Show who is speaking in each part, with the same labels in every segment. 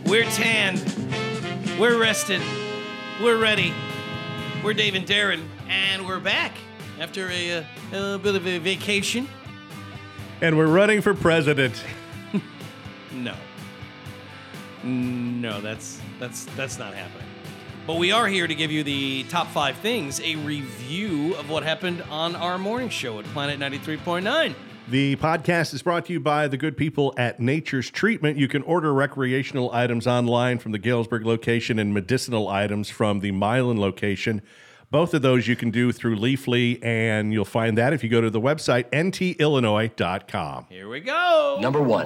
Speaker 1: We're tanned. We're rested. We're ready. We're Dave and Darren, and we're back after a bit of a vacation.
Speaker 2: And we're running for president.
Speaker 1: No, that's not happening. But we are here to give you the top 5 things, a review of what happened on our morning show at Planet 93.9.
Speaker 2: The podcast is brought to you by the good people at Nature's Treatment. You can order recreational items online from the Galesburg location and medicinal items from the Milan location. Both of those you can do through Leafly, and you'll find that if you go to the website, ntillinois.com.
Speaker 1: Here we go.
Speaker 3: Number one.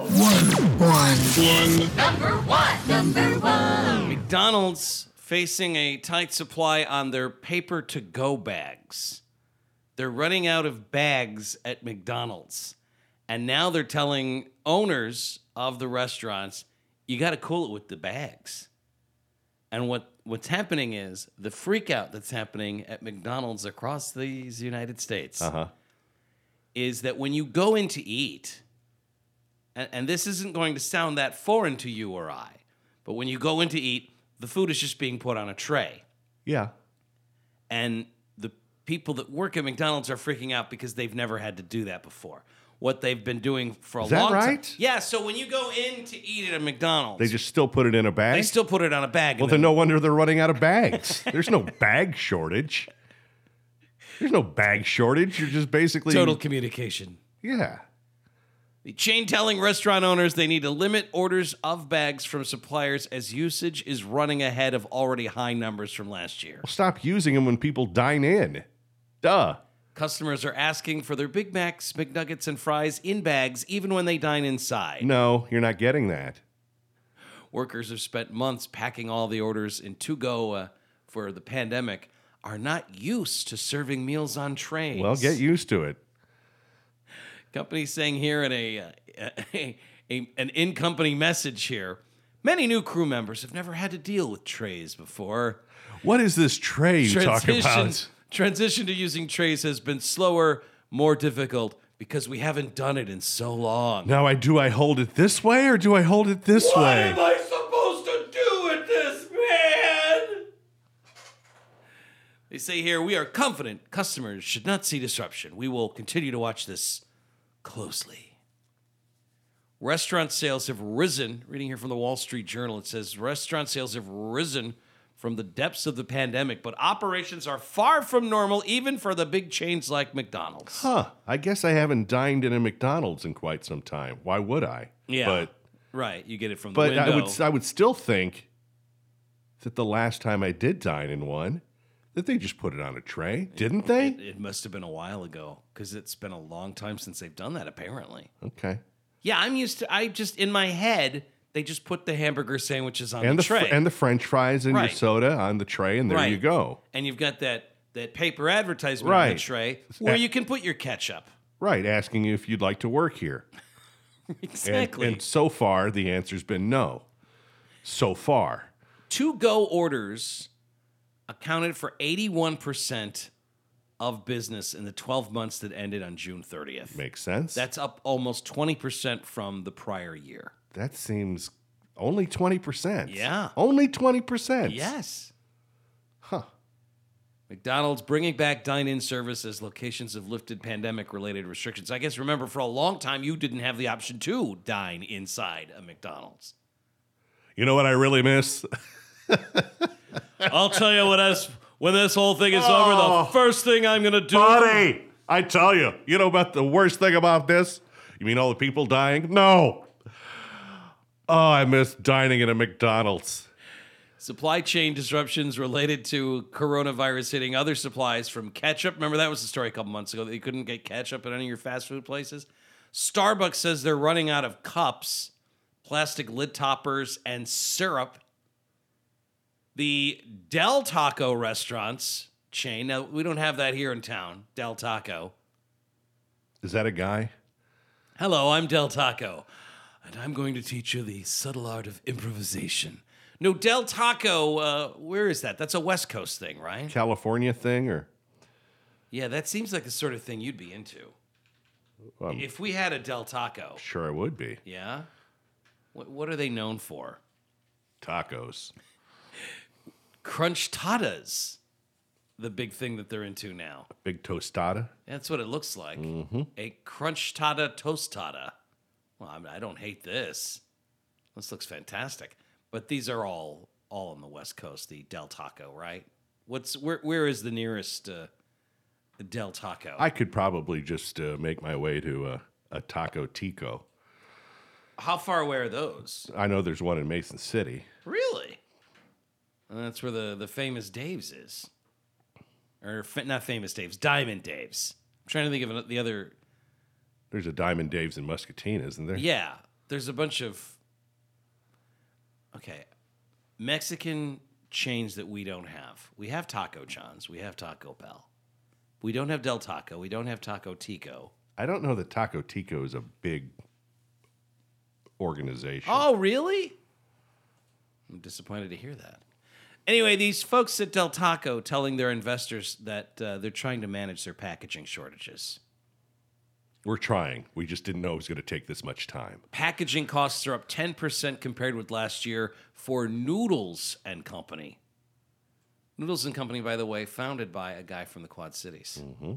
Speaker 4: Number one.
Speaker 1: McDonald's facing a tight supply on their paper-to-go bags. They're running out of bags at McDonald's. And now they're telling owners of the restaurants, you got to cool it with the bags. And what's happening is the freak out that's happening at McDonald's across these United States is that when you go in to eat, and this isn't going to sound that foreign to you or I, but when you go in to eat, the food is just being put on a tray.
Speaker 2: Yeah.
Speaker 1: And the people that work at McDonald's are freaking out because they've never had to do that before. What they've been doing for a
Speaker 2: Is that
Speaker 1: long time.
Speaker 2: right?
Speaker 1: Yeah, so when you go in to eat at a McDonald's,
Speaker 2: They just still put it in a bag?
Speaker 1: they still put it on a bag.
Speaker 2: Well,
Speaker 1: and
Speaker 2: then no wonder they're running out of bags. There's no bag shortage. There's no bag shortage. You're just basically...
Speaker 1: Total communication.
Speaker 2: Yeah.
Speaker 1: The chain telling restaurant owners they need to limit orders of bags from suppliers as usage is running ahead of already high numbers from last year.
Speaker 2: Well, stop using them when people dine in. Duh.
Speaker 1: Customers are asking for their Big Macs, McNuggets, and fries in bags even when they dine inside.
Speaker 2: No, you're not getting that.
Speaker 1: Workers have spent months packing all the orders in to-go for the pandemic, are not used to serving meals on trays.
Speaker 2: Well, get used to it.
Speaker 1: Companies saying here in an in-company message here, many new crew members have never had to deal with trays before.
Speaker 2: What is this tray you talk about?
Speaker 1: Transition to using trays has been slower, more difficult, because we haven't done it in so long.
Speaker 2: Now, do I hold it this way or do I hold it this way?
Speaker 1: What am I supposed to do with this, man? They say here, we are confident customers should not see disruption. We will continue to watch this closely. Restaurant sales have risen. Reading here from the Wall Street Journal, it says restaurant sales have risen from the depths of the pandemic, but operations are far from normal, even for the big chains like McDonald's.
Speaker 2: Huh. I guess I haven't dined in a McDonald's in quite some time. Why would I?
Speaker 1: Yeah. Right. You get it from the
Speaker 2: But
Speaker 1: window.
Speaker 2: I would still think that the last time I did dine in one, that they just put it on a tray, didn't they?
Speaker 1: It must have been a while ago, because it's been a long time since they've done that, apparently.
Speaker 2: Okay.
Speaker 1: Yeah, in my head, they just put the hamburger sandwiches on
Speaker 2: And
Speaker 1: the tray.
Speaker 2: and the French fries and
Speaker 1: Right.
Speaker 2: your soda on the tray, and there
Speaker 1: Right.
Speaker 2: you go.
Speaker 1: And you've got that paper advertisement on the
Speaker 2: Right.
Speaker 1: tray where you can put your ketchup.
Speaker 2: Right, asking you if you'd like to work here.
Speaker 1: Exactly.
Speaker 2: And so far, the answer's been no. So far.
Speaker 1: To-go orders accounted for 81% of business in the 12 months that ended on June 30th.
Speaker 2: Makes sense.
Speaker 1: That's up almost 20% from the prior year.
Speaker 2: That seems only 20%.
Speaker 1: Yeah.
Speaker 2: Only 20%.
Speaker 1: Yes.
Speaker 2: Huh.
Speaker 1: McDonald's bringing back dine-in service as locations have lifted pandemic-related restrictions. I guess, remember, for a long time, you didn't have the option to dine inside a McDonald's.
Speaker 2: You know what I really miss?
Speaker 1: I'll tell you when this whole thing is over, the first thing I'm going to do...
Speaker 2: Buddy, I tell you, you know about the worst thing about this? You mean all the people dying? No. Oh, I miss dining at a McDonald's.
Speaker 1: Supply chain disruptions related to coronavirus hitting other supplies from ketchup. Remember, that was the story a couple months ago, that you couldn't get ketchup at any of your fast food places? Starbucks says they're running out of cups, plastic lid toppers, and syrup. The Del Taco restaurants chain, now we don't have that here in town, Del Taco.
Speaker 2: Is that a guy?
Speaker 1: Hello, I'm Del Taco, and I'm going to teach you the subtle art of improvisation. No, Del Taco, where is that? That's a West Coast thing, right?
Speaker 2: California thing or?
Speaker 1: Yeah, that seems like the sort of thing you'd be into. If we had a Del Taco.
Speaker 2: Sure I would be.
Speaker 1: Yeah? What are they known for?
Speaker 2: Tacos.
Speaker 1: Crunch Tatas, the big thing that they're into now.
Speaker 2: Big tostada.
Speaker 1: That's what it looks like. A Crunch Tata Tostada. Well, I don't hate this. This looks fantastic. But these are all on the West Coast, the Del Taco, right? Where is the nearest Del Taco?
Speaker 2: I could probably just make my way to a Taco Tico.
Speaker 1: How far away are those?
Speaker 2: I know there's one in Mason City.
Speaker 1: Really? And that's where the famous Dave's is. Or not famous Dave's, Diamond Dave's. I'm trying to think of the other.
Speaker 2: There's a Diamond Dave's in Muscatine, isn't there?
Speaker 1: Yeah, there's a bunch of Mexican chains that we don't have. We have Taco John's, we have Taco Bell. We don't have Del Taco, we don't have Taco Tico.
Speaker 2: I don't know that Taco Tico is a big organization.
Speaker 1: Oh, really? I'm disappointed to hear that. Anyway, these folks at Del Taco telling their investors that they're trying to manage their packaging shortages.
Speaker 2: We're trying. We just didn't know it was going to take this much time.
Speaker 1: Packaging costs are up 10% compared with last year for Noodles and Company. Noodles and Company, by the way, founded by a guy from the Quad Cities.
Speaker 2: Mm-hmm.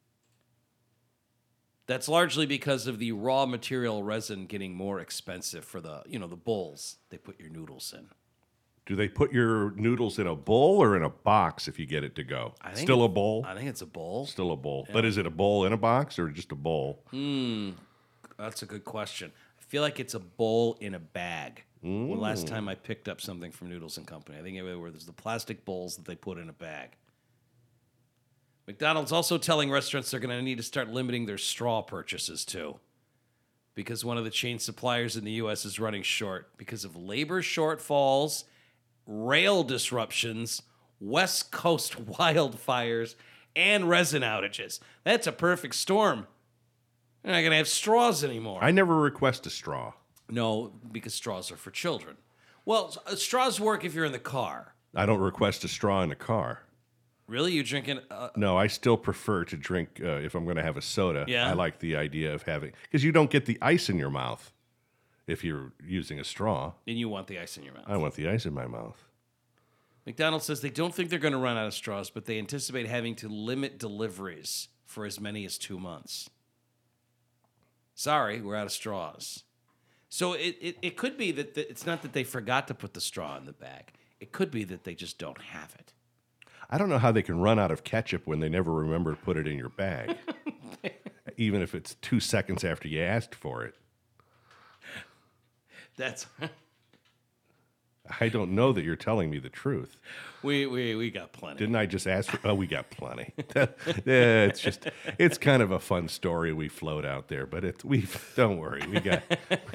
Speaker 1: That's largely because of the raw material resin getting more expensive for the bowls they put your noodles in.
Speaker 2: Do they put your noodles in a bowl or in a box if you get it to go? Still a bowl?
Speaker 1: I think it's a bowl.
Speaker 2: Still a bowl. Yeah. But is it a bowl in a box or just a bowl?
Speaker 1: That's a good question. I feel like it's a bowl in a bag. Well, last time I picked up something from Noodles and Company, I think it was the plastic bowls that they put in a bag. McDonald's also telling restaurants they're going to need to start limiting their straw purchases too, because one of the chain suppliers in the U.S. is running short because of labor shortfalls, rail disruptions, West Coast wildfires, and resin outages. That's a perfect storm. They're not going to have straws anymore.
Speaker 2: I never request a straw.
Speaker 1: No, because straws are for children. Well, straws work if you're in the car.
Speaker 2: I don't request a straw in the car.
Speaker 1: Really? You drinking?
Speaker 2: No, I still prefer to drink if I'm going to have a soda.
Speaker 1: Yeah?
Speaker 2: I like the idea of having, because you don't get the ice in your mouth if you're using a straw.
Speaker 1: And you want the ice in your mouth.
Speaker 2: I want the ice in my mouth.
Speaker 1: McDonald's says they don't think they're going to run out of straws, but they anticipate having to limit deliveries for as many as 2 months. Sorry, we're out of straws. So it could be that it's not that they forgot to put the straw in the bag. It could be that they just don't have it.
Speaker 2: I don't know how they can run out of ketchup when they never remember to put it in your bag, even if it's 2 seconds after you asked for it.
Speaker 1: That's...
Speaker 2: I don't know that you're telling me the truth.
Speaker 1: We got plenty.
Speaker 2: Didn't I just ask for... Oh, we got plenty. Yeah, it's kind of a fun story we float out there, but don't worry. We got...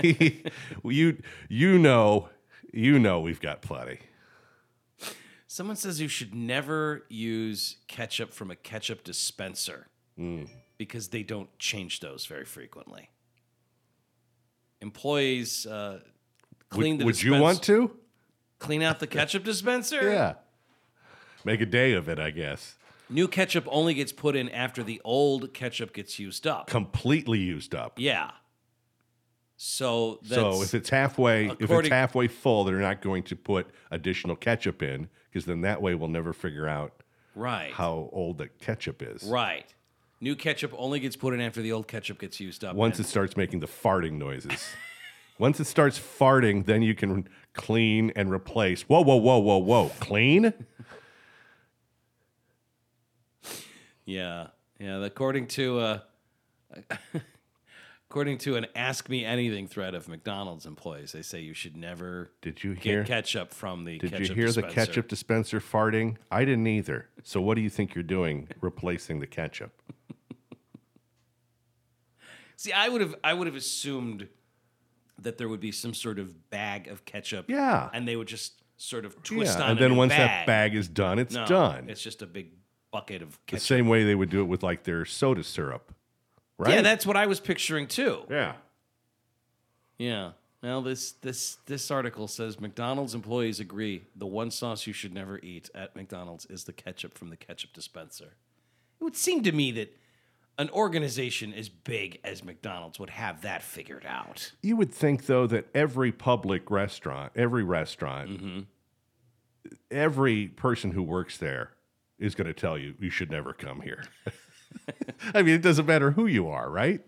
Speaker 2: you know we've got plenty.
Speaker 1: Someone says you should never use ketchup from a ketchup dispenser because they don't change those very frequently. Employees clean the dispenser.
Speaker 2: Would you want to?
Speaker 1: Clean out the ketchup dispenser?
Speaker 2: Yeah. Make a day of it, I guess.
Speaker 1: New ketchup only gets put in after the old ketchup gets used up.
Speaker 2: Completely used up.
Speaker 1: Yeah. So
Speaker 2: if it's halfway full, they're not going to put additional ketchup in, because then that way we'll never figure out how old the ketchup is.
Speaker 1: Right. New ketchup only gets put in after the old ketchup gets used up.
Speaker 2: Once it starts making the farting noises. Once it starts farting, then you can clean and replace. Whoa, whoa, whoa, whoa, whoa. Clean?
Speaker 1: Yeah. According to an Ask Me Anything thread of McDonald's employees, they say you should never get ketchup from the ketchup dispenser.
Speaker 2: Did you hear the ketchup dispenser farting? I didn't either. So what do you think you're doing replacing the ketchup?
Speaker 1: See, I would have assumed that there would be some sort of bag of ketchup.
Speaker 2: Yeah.
Speaker 1: And they would just sort of twist on it.
Speaker 2: And then once that bag is done, it's done.
Speaker 1: It's just a big bucket of ketchup.
Speaker 2: The same way they would do it with like their soda syrup. Right?
Speaker 1: Yeah, that's what I was picturing too.
Speaker 2: Yeah.
Speaker 1: Yeah. Well, this article says McDonald's employees agree the one sauce you should never eat at McDonald's is the ketchup from the ketchup dispenser. It would seem to me that an organization as big as McDonald's would have that figured out.
Speaker 2: You would think, though, that every public restaurant, every person who works there is going to tell you, you should never come here. I mean, it doesn't matter who you are, right?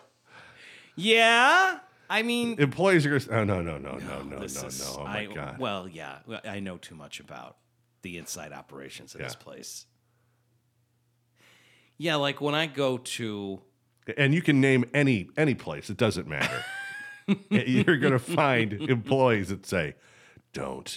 Speaker 1: Yeah. I mean,
Speaker 2: employees are going to say, oh, no. Oh, my God.
Speaker 1: Well, yeah. I know too much about the inside operations of this place. Yeah, like when I go to...
Speaker 2: And you can name any place. It doesn't matter. You're going to find employees that say, don't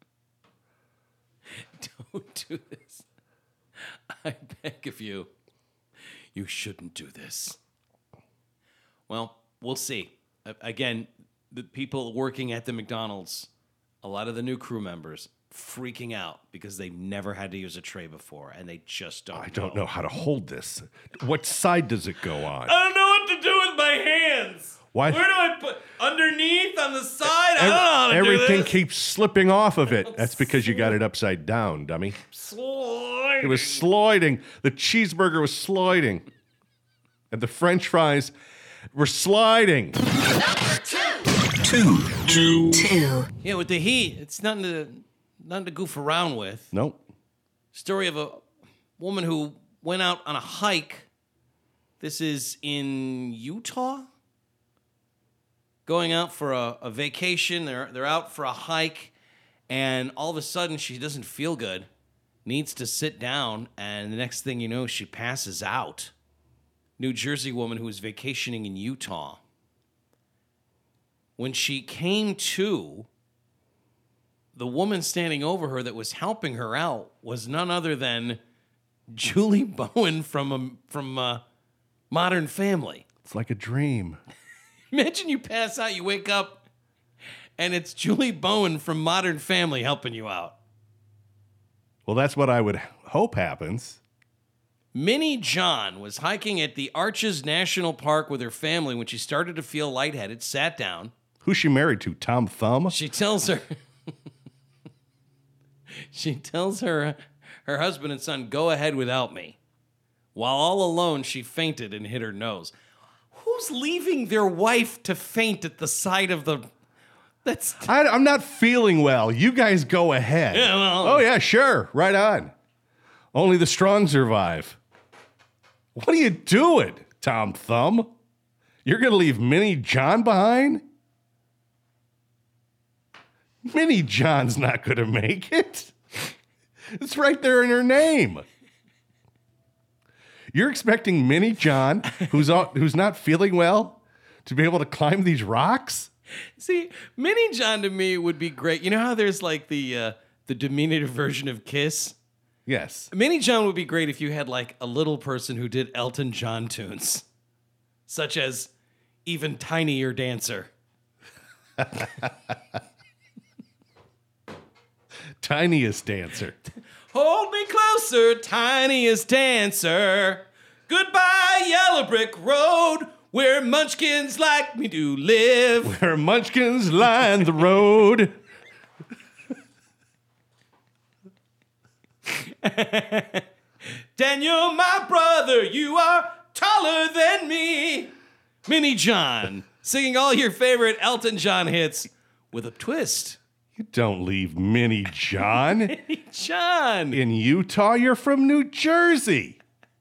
Speaker 1: do this. I beg of you. You shouldn't do this. Well, we'll see. Again, the people working at the McDonald's, a lot of the new crew members, freaking out because they've never had to use a tray before, and they just don't know.
Speaker 2: I don't know how to hold this. What side does it go on?
Speaker 1: I don't know what to do with my hands.
Speaker 2: Why?
Speaker 1: Where do I put? Underneath? On the side? I don't know how to do this.
Speaker 2: Everything keeps slipping off of it. That's because you got it upside down, dummy.
Speaker 1: Sliding.
Speaker 2: It was sliding. The cheeseburger was sliding. And the French fries were sliding.
Speaker 4: Number two.
Speaker 1: Yeah, with the heat, it's nothing to goof around with.
Speaker 2: Nope.
Speaker 1: Story of a woman who went out on a hike. This is in Utah. Going out for a vacation. They're out for a hike, and all of a sudden she doesn't feel good. Needs to sit down, and the next thing you know, she passes out. New Jersey woman who was vacationing in Utah. When she came to, the woman standing over her that was helping her out was none other than Julie Bowen from Modern Family.
Speaker 2: It's like a dream.
Speaker 1: Imagine you pass out, you wake up, and it's Julie Bowen from Modern Family helping you out.
Speaker 2: Well, that's what I would hope happens.
Speaker 1: Minnie John was hiking at the Arches National Park with her family when she started to feel lightheaded, sat down.
Speaker 2: Who's she married to, Tom Thumb?
Speaker 1: She tells her husband and son, go ahead without me. While all alone, she fainted and hit her nose. Who's leaving their wife to faint at the side of the...
Speaker 2: I'm not feeling well. You guys go ahead.
Speaker 1: Yeah, well...
Speaker 2: Oh, yeah, sure. Right on. Only the strong survive. What are you doing, Tom Thumb? You're going to leave Minnie John behind? Minnie John's not going to make it. It's right there in her name. You're expecting Minnie John, who's not feeling well, to be able to climb these rocks?
Speaker 1: See, Minnie John to me would be great. You know how there's like the diminutive version of Kiss?
Speaker 2: Yes.
Speaker 1: Minnie John would be great if you had like a little person who did Elton John tunes, such as Even Tinier Dancer.
Speaker 2: Tiniest Dancer.
Speaker 1: Hold me closer, tiniest dancer. Goodbye, yellow brick road, where munchkins like me do live.
Speaker 2: Where munchkins line the road.
Speaker 1: Daniel, my brother, you are taller than me. Minnie John, singing all your favorite Elton John hits with a twist.
Speaker 2: You don't leave Minnie John.
Speaker 1: Minnie John.
Speaker 2: In Utah, you're from New Jersey.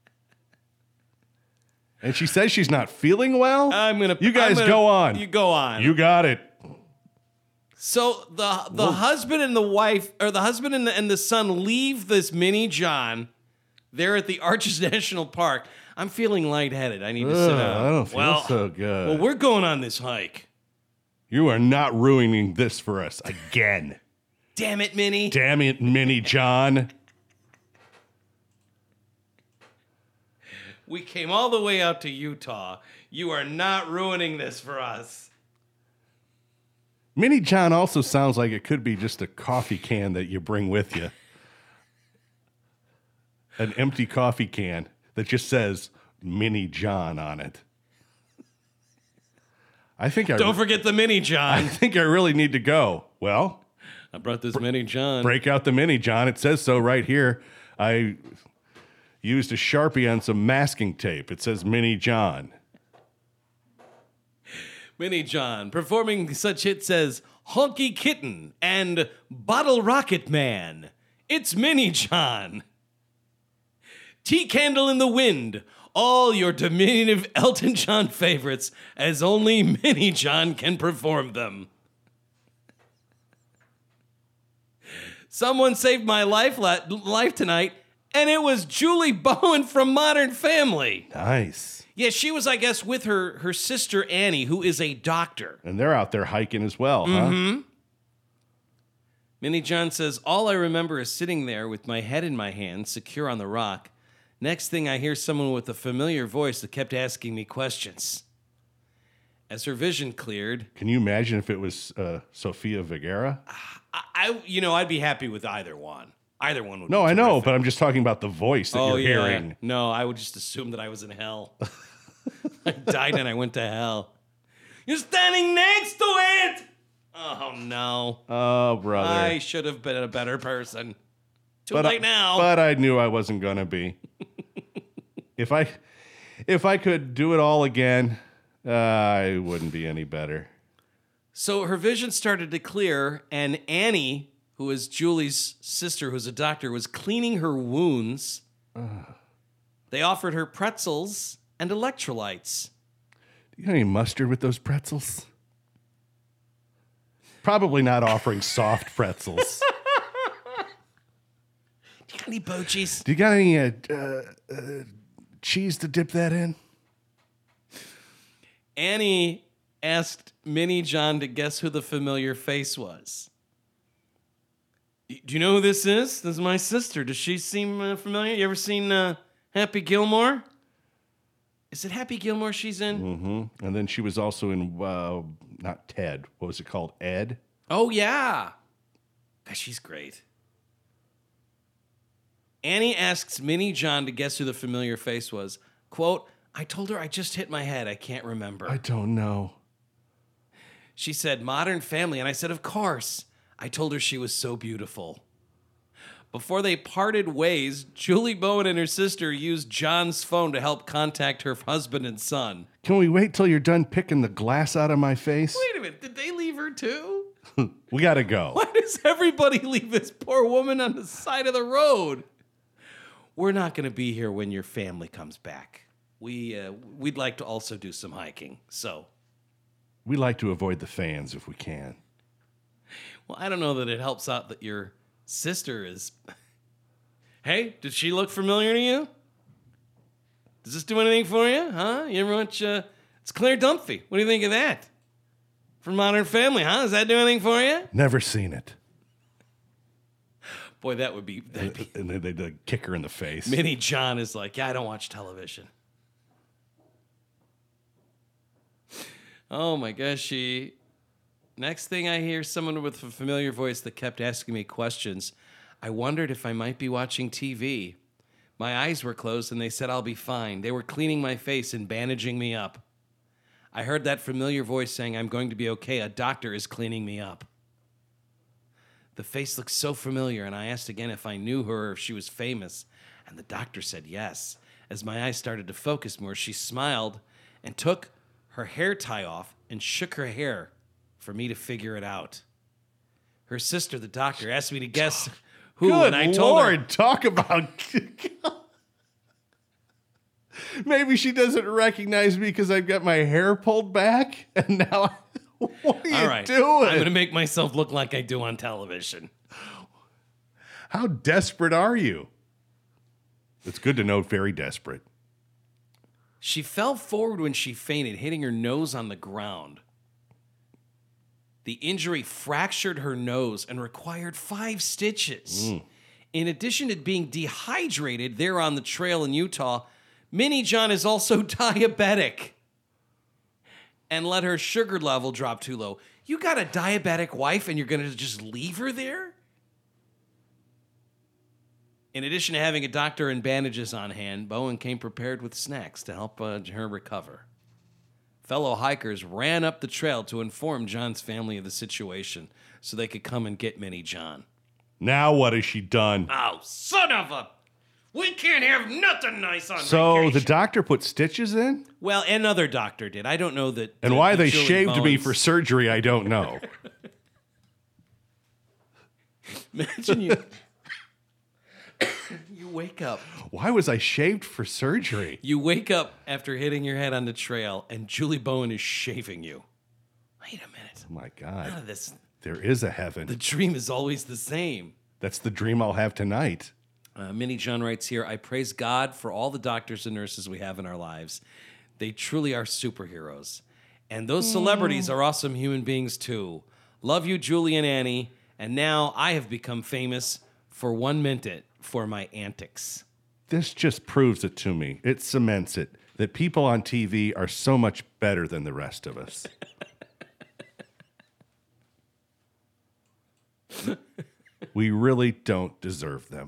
Speaker 2: And she says she's not feeling well? You guys go on.
Speaker 1: You go on.
Speaker 2: You got it.
Speaker 1: So the husband and the wife, or the husband and the son leave this Minnie John there at the Arches National Park. I'm feeling lightheaded. I need to sit down.
Speaker 2: I don't feel so good.
Speaker 1: Well, we're going on this hike.
Speaker 2: You are not ruining this for us again.
Speaker 1: Damn it, Minnie.
Speaker 2: Damn it, Minnie John.
Speaker 1: We came all the way out to Utah. You are not ruining this for us.
Speaker 2: Minnie John also sounds like it could be just a coffee can that you bring with you. An empty coffee can that just says Minnie John on it.
Speaker 1: Don't forget the Minnie John.
Speaker 2: I think I really need to go. Well,
Speaker 1: I brought this Minnie John.
Speaker 2: Break out the Minnie John. It says so right here. used a Sharpie on some masking tape. It says Mini John.
Speaker 1: Mini John performing such hits as Honky Kitten and Bottle Rocket Man. It's Mini John. Tea Candle in the Wind. All your diminutive Elton John favorites, as only Mini John can perform them. Someone saved my life tonight, and it was Julie Bowen from Modern Family.
Speaker 2: Nice.
Speaker 1: Yeah, she was, I guess, with her sister Annie, who is a doctor.
Speaker 2: And they're out there hiking as well, huh?
Speaker 1: Mini John says, all I remember is sitting there with my head in my hands, secure on the rock. Next thing I hear someone with a familiar voice that kept asking me questions. As her vision cleared...
Speaker 2: Can you imagine if it was Sofia Vergara?
Speaker 1: I'd be happy with either one. Either one would be
Speaker 2: No, I know,
Speaker 1: terrific.
Speaker 2: but I'm just talking about the voice that you're hearing.
Speaker 1: No, I would just assume that I was in hell. I died and I went to hell. You're standing next to it! Oh, no.
Speaker 2: Oh, brother.
Speaker 1: I should have been a better person. Too late now.
Speaker 2: But I knew I wasn't going to be. If I could do it all again, I wouldn't be any better.
Speaker 1: So her vision started to clear, and Annie, who is Julie's sister, who's a doctor, was cleaning her wounds. They offered her pretzels and electrolytes.
Speaker 2: Do you got any mustard with those pretzels? Probably not offering soft pretzels.
Speaker 1: Do you got any Bochies?
Speaker 2: Do you got any cheese to dip that in?
Speaker 1: Annie asked Mini John to guess who the familiar face was. Do you know who this is? This is my sister. Does she seem familiar? You ever seen Happy Gilmore? Is it Happy Gilmore she's in?
Speaker 2: Mm-hmm. And then she was also in, not Ted. What was it called? Ed?
Speaker 1: Oh, yeah. God, she's great. Annie asks Mini John to guess who the familiar face was. Quote, I told her I just hit my head. I can't remember.
Speaker 2: I don't know.
Speaker 1: She said, Modern Family. And I said, of course. I told her she was so beautiful. Before they parted ways, Julie Bowen and her sister used John's phone to help contact her husband and son.
Speaker 2: Can we wait till you're done picking the glass out of my face?
Speaker 1: Wait a minute. Did they leave her too?
Speaker 2: We got to go.
Speaker 1: Why does everybody leave this poor woman on the side of the road? We're not going to be here when your family comes back. We'd like to also do some hiking, so.
Speaker 2: We like to avoid the fans if we can.
Speaker 1: Well, I don't know that it helps out that your sister is... Hey, did she look familiar to you? Does this do anything for you? Huh? You ever watch... It's Claire Dunphy. What do you think of that? From Modern Family, huh? Does that do anything for you?
Speaker 2: Never seen it.
Speaker 1: Boy, that'd be...
Speaker 2: And they kick her in the face.
Speaker 1: Mini John is like, yeah, I don't watch television. Oh my gosh, Next thing I hear, someone with a familiar voice that kept asking me questions. I wondered if I might be watching TV. My eyes were closed and they said I'll be fine. They were cleaning my face and bandaging me up. I heard that familiar voice saying I'm going to be okay. A doctor is cleaning me up. The face looked so familiar, and I asked again if I knew her or if she was famous, and the doctor said yes. As my eyes started to focus more, she smiled and took her hair tie off and shook her hair for me to figure it out. Her sister, the doctor, asked me to guess who,
Speaker 2: Good
Speaker 1: and I told
Speaker 2: Lord,
Speaker 1: her...
Speaker 2: talk about... Maybe she doesn't recognize me because I've got my hair pulled back, and now... What are you
Speaker 1: All right,
Speaker 2: doing?
Speaker 1: I'm going to make myself look like I do on television.
Speaker 2: How desperate are you? It's good to know, very desperate.
Speaker 1: She fell forward when she fainted, hitting her nose on the ground. The injury fractured her nose and required 5 stitches. In addition to being dehydrated there on the trail in Utah, Mini John is also diabetic and let her sugar level drop too low. You got a diabetic wife and you're going to just leave her there? In addition to having a doctor and bandages on hand, Bowen came prepared with snacks to help her recover. Fellow hikers ran up the trail to inform John's family of the situation so they could come and get Mini John.
Speaker 2: Now what has she done?
Speaker 1: Oh, son of a... We can't have nothing nice on
Speaker 2: So
Speaker 1: vacation.
Speaker 2: the doctor put stitches in?
Speaker 1: Well, another doctor did. I don't know that.
Speaker 2: And why they
Speaker 1: Julie
Speaker 2: shaved me
Speaker 1: Bowens-
Speaker 2: for surgery, I don't know.
Speaker 1: Imagine you. You wake up.
Speaker 2: Why was I shaved for surgery?
Speaker 1: You wake up after hitting your head on the trail, and Julie Bowen is shaving you. Wait a minute.
Speaker 2: Oh my
Speaker 1: None
Speaker 2: God.
Speaker 1: of this.
Speaker 2: There is a heaven.
Speaker 1: The dream is always the same.
Speaker 2: That's the dream I'll have tonight.
Speaker 1: Minnie John writes here, I praise God for all the doctors and nurses we have in our lives. They truly are superheroes. And those celebrities are awesome human beings too. Love you, Julie and Annie. And now I have become famous for 1 minute for my antics.
Speaker 2: This just proves it to me. It cements it that people on TV are so much better than the rest of us. We really don't deserve them.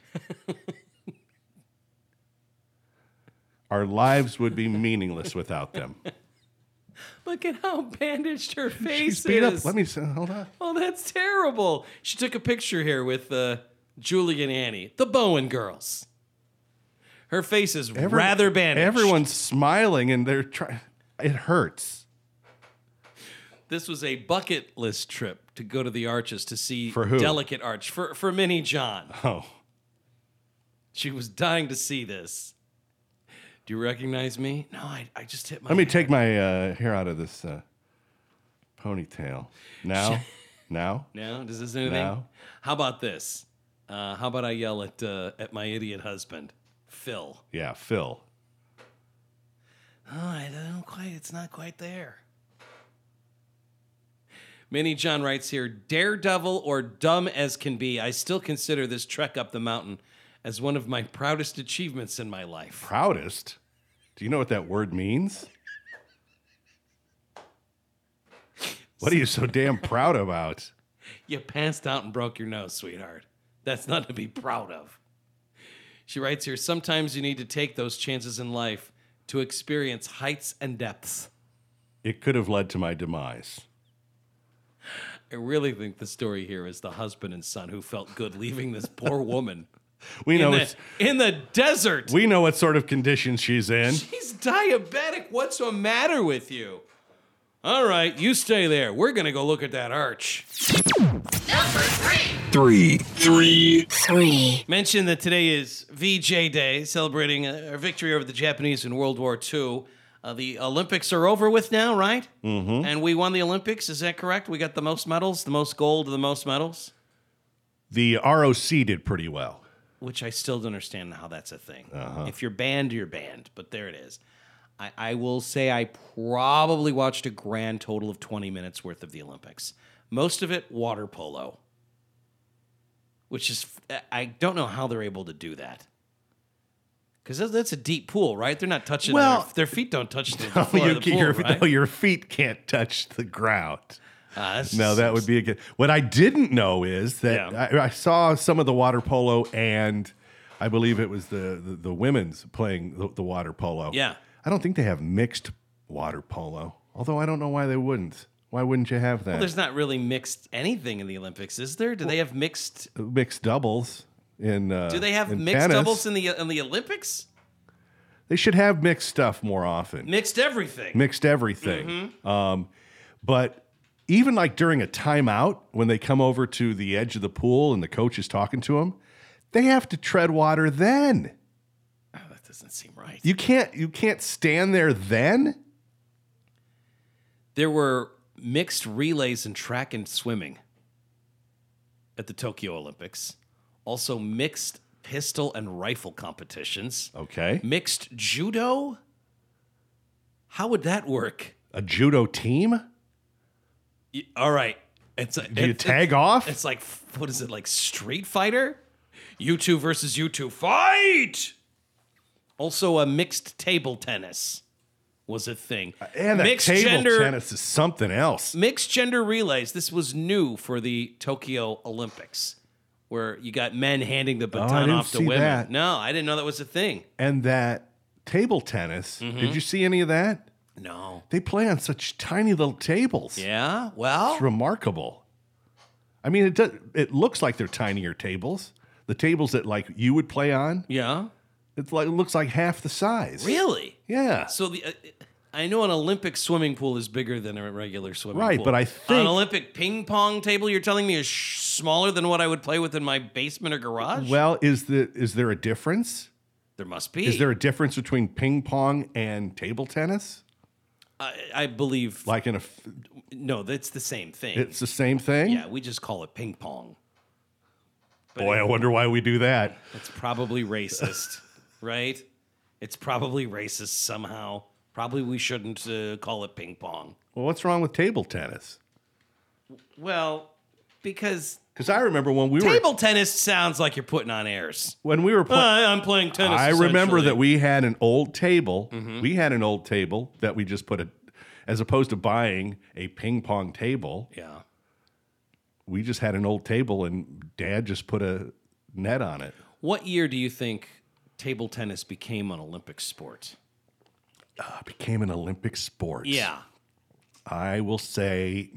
Speaker 2: Our lives would be meaningless without them.
Speaker 1: Look at how bandaged her face
Speaker 2: She's beat up.
Speaker 1: is.
Speaker 2: Let me see. Hold on.
Speaker 1: Oh, that's terrible. She took a picture here with Julie and Annie, the Bowen girls. Her face is rather bandaged.
Speaker 2: Everyone's smiling and they're trying. It hurts.
Speaker 1: This was a bucket list trip to go to the Arches to see
Speaker 2: For who?
Speaker 1: Delicate Arch for Minnie John.
Speaker 2: Oh,
Speaker 1: She was dying to see this. Do you recognize me? No, I just hit my
Speaker 2: let me
Speaker 1: head.
Speaker 2: take my hair out of this ponytail. Now? Now?
Speaker 1: No, does this do anything?
Speaker 2: No.
Speaker 1: How about this? How about I yell at my idiot husband, Phil?
Speaker 2: Yeah, Phil.
Speaker 1: Oh, I don't quite. It's not quite there. Minnie John writes here, daredevil or dumb as can be, I still consider this trek up the mountain as one of my proudest achievements in my life.
Speaker 2: Proudest? Do you know what that word means? What are you so damn proud about?
Speaker 1: You passed out and broke your nose, sweetheart. That's not to be proud of. She writes here, sometimes you need to take those chances in life to experience heights and depths.
Speaker 2: It could have led to my demise.
Speaker 1: I really think the story here is the husband and son who felt good leaving this poor woman
Speaker 2: We know
Speaker 1: in the desert.
Speaker 2: we know what sort of condition she's in.
Speaker 1: She's diabetic. What's the matter with you? All right, you stay there. We're going to go look at that arch.
Speaker 4: Three.
Speaker 1: Mention that today is VJ Day, celebrating our victory over the Japanese in World War II. The Olympics are over with now, right? Mm-hmm. And we won the Olympics. Is that correct? We got the most medals, the most gold, the most medals,
Speaker 2: The ROC did pretty well.
Speaker 1: which I still don't understand how that's a thing. If you're banned, you're banned. But there it is. I will say I probably watched a grand total of 20 minutes worth of the Olympics. Most of it water polo, which is, I don't know how they're able to do that. Because that's a deep pool, right? They're not touching their feet don't touch the floor of the pool, right?
Speaker 2: Your feet can't touch the ground.
Speaker 1: That's
Speaker 2: No, that would be a good. What I didn't know is that
Speaker 1: Yeah.
Speaker 2: I saw some of the water polo, and I believe it was the women's playing the water polo.
Speaker 1: Yeah.
Speaker 2: I don't think they have mixed water polo, although I don't know why they wouldn't. Why wouldn't you have that?
Speaker 1: Well, there's not really mixed anything in the Olympics, is there? Do they have mixed?
Speaker 2: Mixed doubles in.
Speaker 1: Do they have
Speaker 2: in
Speaker 1: mixed
Speaker 2: tennis.
Speaker 1: doubles in the Olympics?
Speaker 2: They should have mixed stuff more often.
Speaker 1: Mixed everything.
Speaker 2: Mixed everything.
Speaker 1: Mm-hmm.
Speaker 2: But even like during a timeout, when they come over to the edge of the pool and the coach is talking to them, they have to tread water then.
Speaker 1: Oh, that doesn't seem right.
Speaker 2: You can't stand there then?
Speaker 1: There were mixed relays in track and swimming at the Tokyo Olympics. Also mixed pistol and rifle competitions.
Speaker 2: Okay.
Speaker 1: Mixed judo? How would that work?
Speaker 2: A judo team?
Speaker 1: All right.
Speaker 2: Do you tag off?
Speaker 1: It's like, what is it, like Street Fighter? You two versus you two. Fight! Also, a mixed table tennis was a thing.
Speaker 2: And that
Speaker 1: mixed
Speaker 2: table tennis is something else.
Speaker 1: Mixed gender relays. This was new for the Tokyo Olympics, where you got men handing the baton
Speaker 2: didn't
Speaker 1: off to
Speaker 2: see
Speaker 1: women.
Speaker 2: that.
Speaker 1: No, I didn't know that was a thing.
Speaker 2: And that table tennis, did you see any of that?
Speaker 1: No.
Speaker 2: They play on such tiny little tables.
Speaker 1: Yeah? Well,
Speaker 2: It's remarkable. I mean, it looks like they're tinier tables. The tables that like you would play on,
Speaker 1: Yeah.
Speaker 2: it looks like half the size.
Speaker 1: Really?
Speaker 2: Yeah.
Speaker 1: So I know an Olympic swimming pool is bigger than a regular swimming pool.
Speaker 2: Right, but I
Speaker 1: an
Speaker 2: think
Speaker 1: Olympic ping pong table you're telling me is smaller than what I would play with in my basement or garage?
Speaker 2: well, is there a difference?
Speaker 1: There must be.
Speaker 2: Is there a difference between ping pong and table tennis?
Speaker 1: I believe.
Speaker 2: Like
Speaker 1: No, that's the same thing.
Speaker 2: it's the same thing?
Speaker 1: Yeah, we just call it ping pong. But
Speaker 2: Boy, I wonder why we do that.
Speaker 1: it's probably racist, right? It's probably racist somehow. Probably we shouldn't call it ping pong.
Speaker 2: Well, what's wrong with table tennis?
Speaker 1: Well, because
Speaker 2: Because I remember when we
Speaker 1: table tennis sounds like you're putting on airs.
Speaker 2: were playing.
Speaker 1: I'm playing tennis.
Speaker 2: I remember
Speaker 1: essentially.
Speaker 2: that we had an old table. We had an old table that we just as opposed to buying a ping pong table,
Speaker 1: Yeah.
Speaker 2: we just had an old table and Dad just put a net on it.
Speaker 1: What year do you think table tennis became an Olympic sport?
Speaker 2: Became an Olympic sport.
Speaker 1: Yeah.
Speaker 2: I will say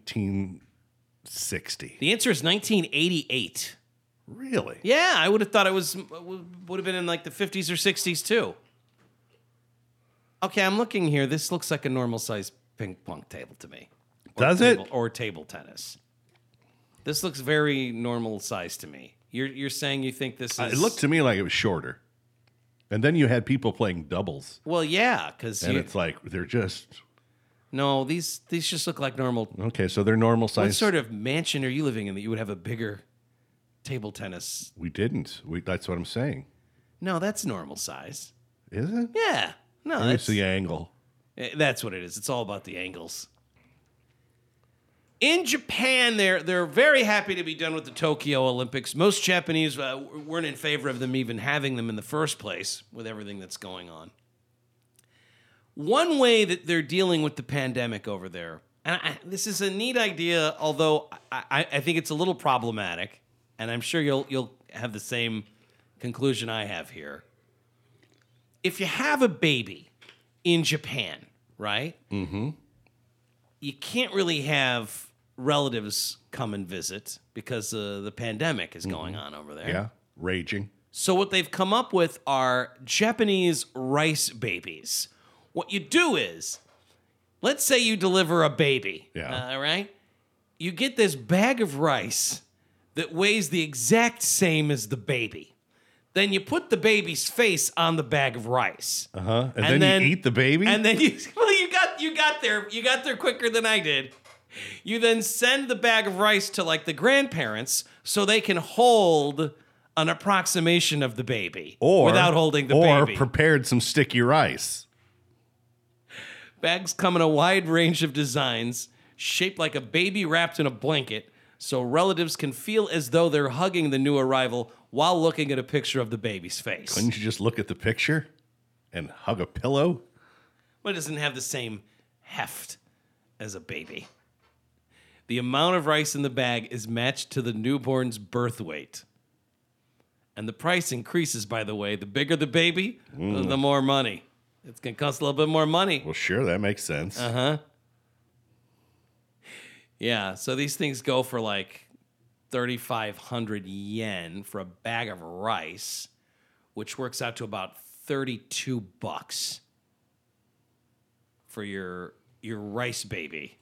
Speaker 2: 1960.
Speaker 1: The answer is 1988.
Speaker 2: Really?
Speaker 1: Yeah, I would have thought it would have been in like the 50s or 60s too. Okay, I'm looking here. This looks like a normal sized ping pong table to me.
Speaker 2: Does it?
Speaker 1: Or table tennis. This looks very normal size to me. You're saying you think this is...
Speaker 2: It looked to me like it was shorter. And then you had people playing doubles.
Speaker 1: Well, yeah, because...
Speaker 2: And it's like, they're just...
Speaker 1: No, these just look like normal...
Speaker 2: Okay, so they're normal size.
Speaker 1: What sort of mansion are you living in that you would have a bigger table tennis?
Speaker 2: We didn't. That's what I'm saying.
Speaker 1: No, that's normal size.
Speaker 2: Is it?
Speaker 1: Yeah. No,
Speaker 2: Maybe it's the angle.
Speaker 1: That's what it is. It's all about the angles. In Japan, they're very happy to be done with the Tokyo Olympics. Most Japanese weren't in favor of them even having them in the first place with everything that's going on. One way that they're dealing with the pandemic over there, and this is a neat idea, although I think it's a little problematic, and I'm sure you'll have the same conclusion I have here. If you have a baby in Japan, right? Mm-hmm. You can't really have relatives come and visit because the pandemic is going on over there.
Speaker 2: Yeah, raging.
Speaker 1: So what they've come up with are Japanese rice babies. What you do is, let's say you deliver a baby, all right? You get this bag of rice that weighs the exact same as the baby. Then you put the baby's face on the bag of rice.
Speaker 2: Uh-huh. And then you eat the baby?
Speaker 1: And then you got there quicker than I did. You then send the bag of rice to like the grandparents so they can hold an approximation of the baby without holding the baby.
Speaker 2: Or prepared some sticky rice.
Speaker 1: Bags come in a wide range of designs, shaped like a baby wrapped in a blanket, so relatives can feel as though they're hugging the new arrival while looking at a picture of the baby's face.
Speaker 2: Couldn't you just look at the picture and hug a pillow?
Speaker 1: But it doesn't have the same heft as a baby. The amount of rice in the bag is matched to the newborn's birth weight. And the price increases, by the way. The bigger the baby, the more money. It's going to cost a little bit more money.
Speaker 2: Well, sure, that makes sense.
Speaker 1: Uh-huh. Yeah, so these things go for like 3,500 yen for a bag of rice, which works out to about $32 for your rice baby.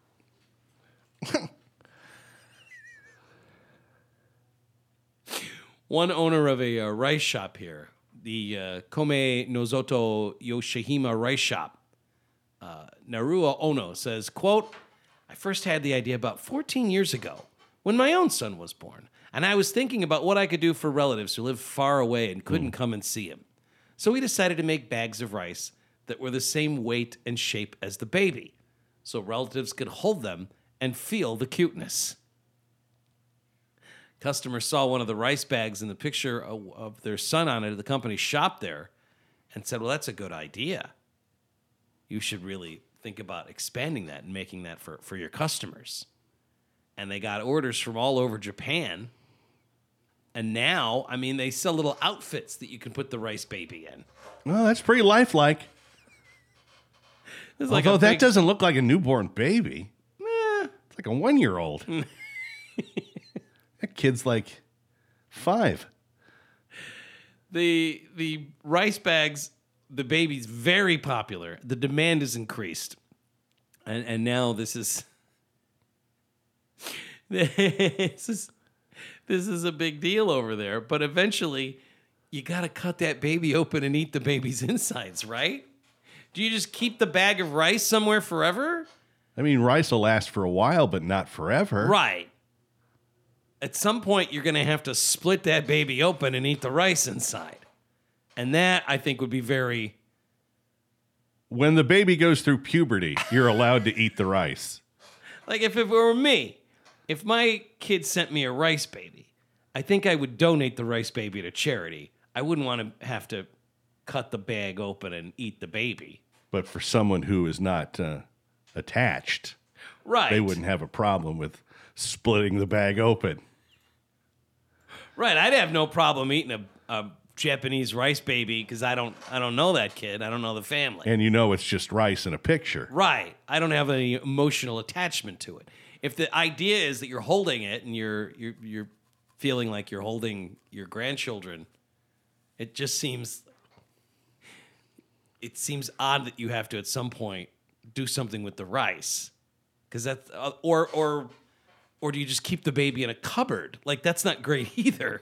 Speaker 1: One owner of a rice shop here, the Kome Nozoto Yoshihima Rice Shop, Naruo Ono says, quote, I first had the idea about 14 years ago when my own son was born, and I was thinking about what I could do for relatives who lived far away and couldn't come and see him. So we decided to make bags of rice that were the same weight and shape as the baby, so relatives could hold them and feel the cuteness. Customer saw one of the rice bags and the picture of their son on it at the company shop there and said, well, that's a good idea. You should really think about expanding that and making that for your customers. And they got orders from all over Japan. And now, I mean, they sell little outfits that you can put the rice baby in.
Speaker 2: Well, that's pretty lifelike. Although that doesn't look like a newborn baby. It's like a 1-year-old. That kid's like 5.
Speaker 1: The rice bags, the baby's very popular. The demand is increased. And now this is this is a big deal over there. But eventually, you got to cut that baby open and eat the baby's insides, right? Do you just keep the bag of rice somewhere forever?
Speaker 2: I mean, rice will last for a while, but not forever.
Speaker 1: Right. At some point, you're going to have to split that baby open and eat the rice inside. And that, I think, would be very...
Speaker 2: When the baby goes through puberty, you're allowed to eat the rice.
Speaker 1: Like, if it were me, if my kid sent me a rice baby, I think I would donate the rice baby to charity. I wouldn't want to have to cut the bag open and eat the baby.
Speaker 2: But for someone who is not attached,
Speaker 1: Right.
Speaker 2: they wouldn't have a problem with splitting the bag open.
Speaker 1: Right. I'd have no problem eating a Japanese rice baby because I don't know that kid. I don't know the family.
Speaker 2: And you know it's just rice in a picture.
Speaker 1: Right. I don't have any emotional attachment to it. If the idea is that you're holding it and you're feeling like you're holding your grandchildren, it just seems odd that you have to at some point do something with the rice. Cuz that's or do you just keep the baby in a cupboard? Like that's not great either.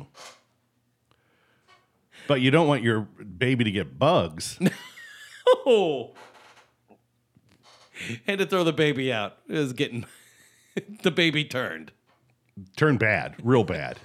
Speaker 2: But you don't want your baby to get bugs.
Speaker 1: Oh. Had to throw the baby out. It was getting the baby turned.
Speaker 2: Turn bad, real bad.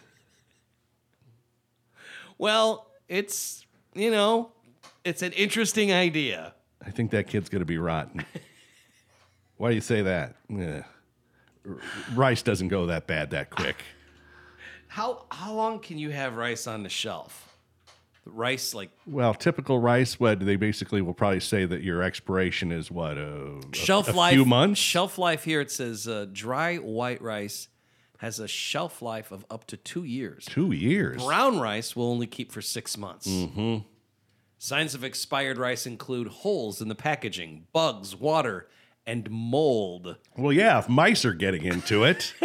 Speaker 1: Well, it's an interesting idea.
Speaker 2: I think that kid's going to be rotten. Why do you say that? Rice doesn't go that bad that quick.
Speaker 1: How long can you have rice on the shelf? The rice, like
Speaker 2: Well, typical rice, they basically will probably say that your expiration is
Speaker 1: shelf
Speaker 2: a
Speaker 1: life.
Speaker 2: few months?
Speaker 1: Shelf life here, it says dry white rice has a shelf life of up to 2 years.
Speaker 2: 2 years.
Speaker 1: Brown rice will only keep for 6 months. Mm-hmm. Signs of expired rice include holes in the packaging, bugs, water, and mold.
Speaker 2: Well, yeah, if mice are getting into it.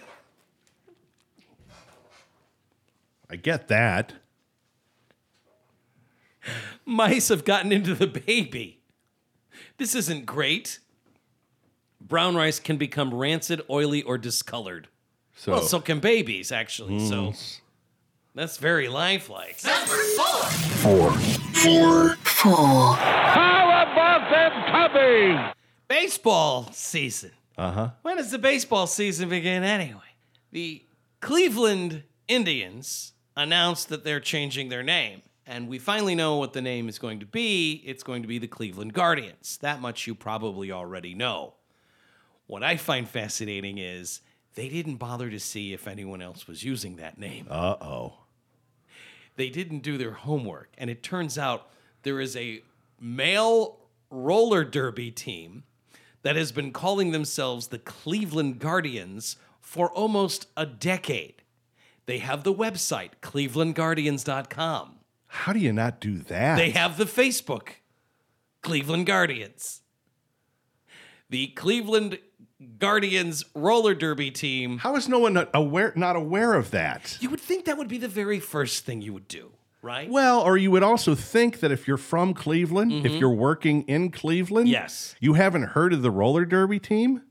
Speaker 2: I get that.
Speaker 1: Mice have gotten into the baby. This isn't great. Brown rice can become rancid, oily, or discolored.
Speaker 2: So,
Speaker 1: Well, so can babies, actually. So that's very lifelike.
Speaker 4: Number 4. 4.
Speaker 3: How about them Cubbies?
Speaker 1: Baseball season. When does the baseball season begin anyway? The Cleveland Indians announced that they're changing their name. And we finally know what the name is going to be. It's going to be the Cleveland Guardians. That much you probably already know. What I find fascinating is they didn't bother to see if anyone else was using that name.
Speaker 2: Uh-oh.
Speaker 1: They didn't do their homework. And it turns out there is a male roller derby team that has been calling themselves the Cleveland Guardians for almost a decade. They have the website, clevelandguardians.com.
Speaker 2: How do you not do that?
Speaker 1: They have the Facebook, Cleveland Guardians. The Cleveland Guardians roller derby team.
Speaker 2: How is no one not aware of that?
Speaker 1: You would think that would be the very first thing you would do, right?
Speaker 2: Well, or you would also think that if you're from Cleveland, if you're working in Cleveland,
Speaker 1: Yes.
Speaker 2: you haven't heard of the roller derby team?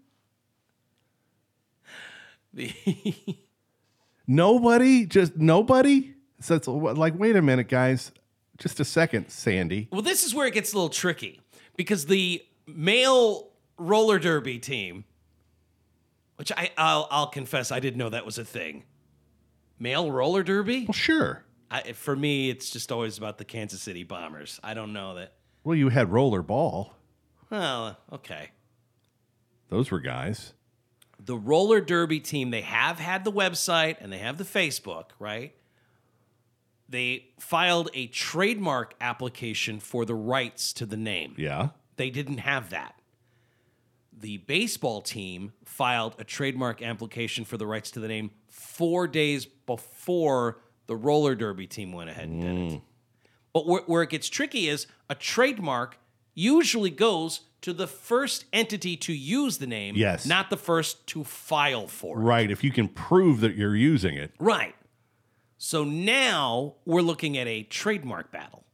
Speaker 2: Nobody? Just nobody? So it's like, wait a minute, guys. Just a second, Sandy.
Speaker 1: Well, this is where it gets a little tricky because the male roller derby team, which I'll confess I didn't know that was a thing. Male roller derby?
Speaker 2: Well, sure.
Speaker 1: For me, it's just always about the Kansas City Bombers. I don't know that.
Speaker 2: Well, you had roller ball.
Speaker 1: Well, okay.
Speaker 2: Those were guys.
Speaker 1: The roller derby team, they have had the website and they have the Facebook, right? They filed a trademark application for the rights to the name.
Speaker 2: Yeah.
Speaker 1: They didn't have that. The baseball team filed a trademark application for the rights to the name 4 days before the roller derby team went ahead and did it. But where it gets tricky is a trademark usually goes to the first entity to use the name,
Speaker 2: Yes.
Speaker 1: not the first to file for it.
Speaker 2: Right. If you can prove that you're using it.
Speaker 1: Right. So now we're looking at a trademark battle.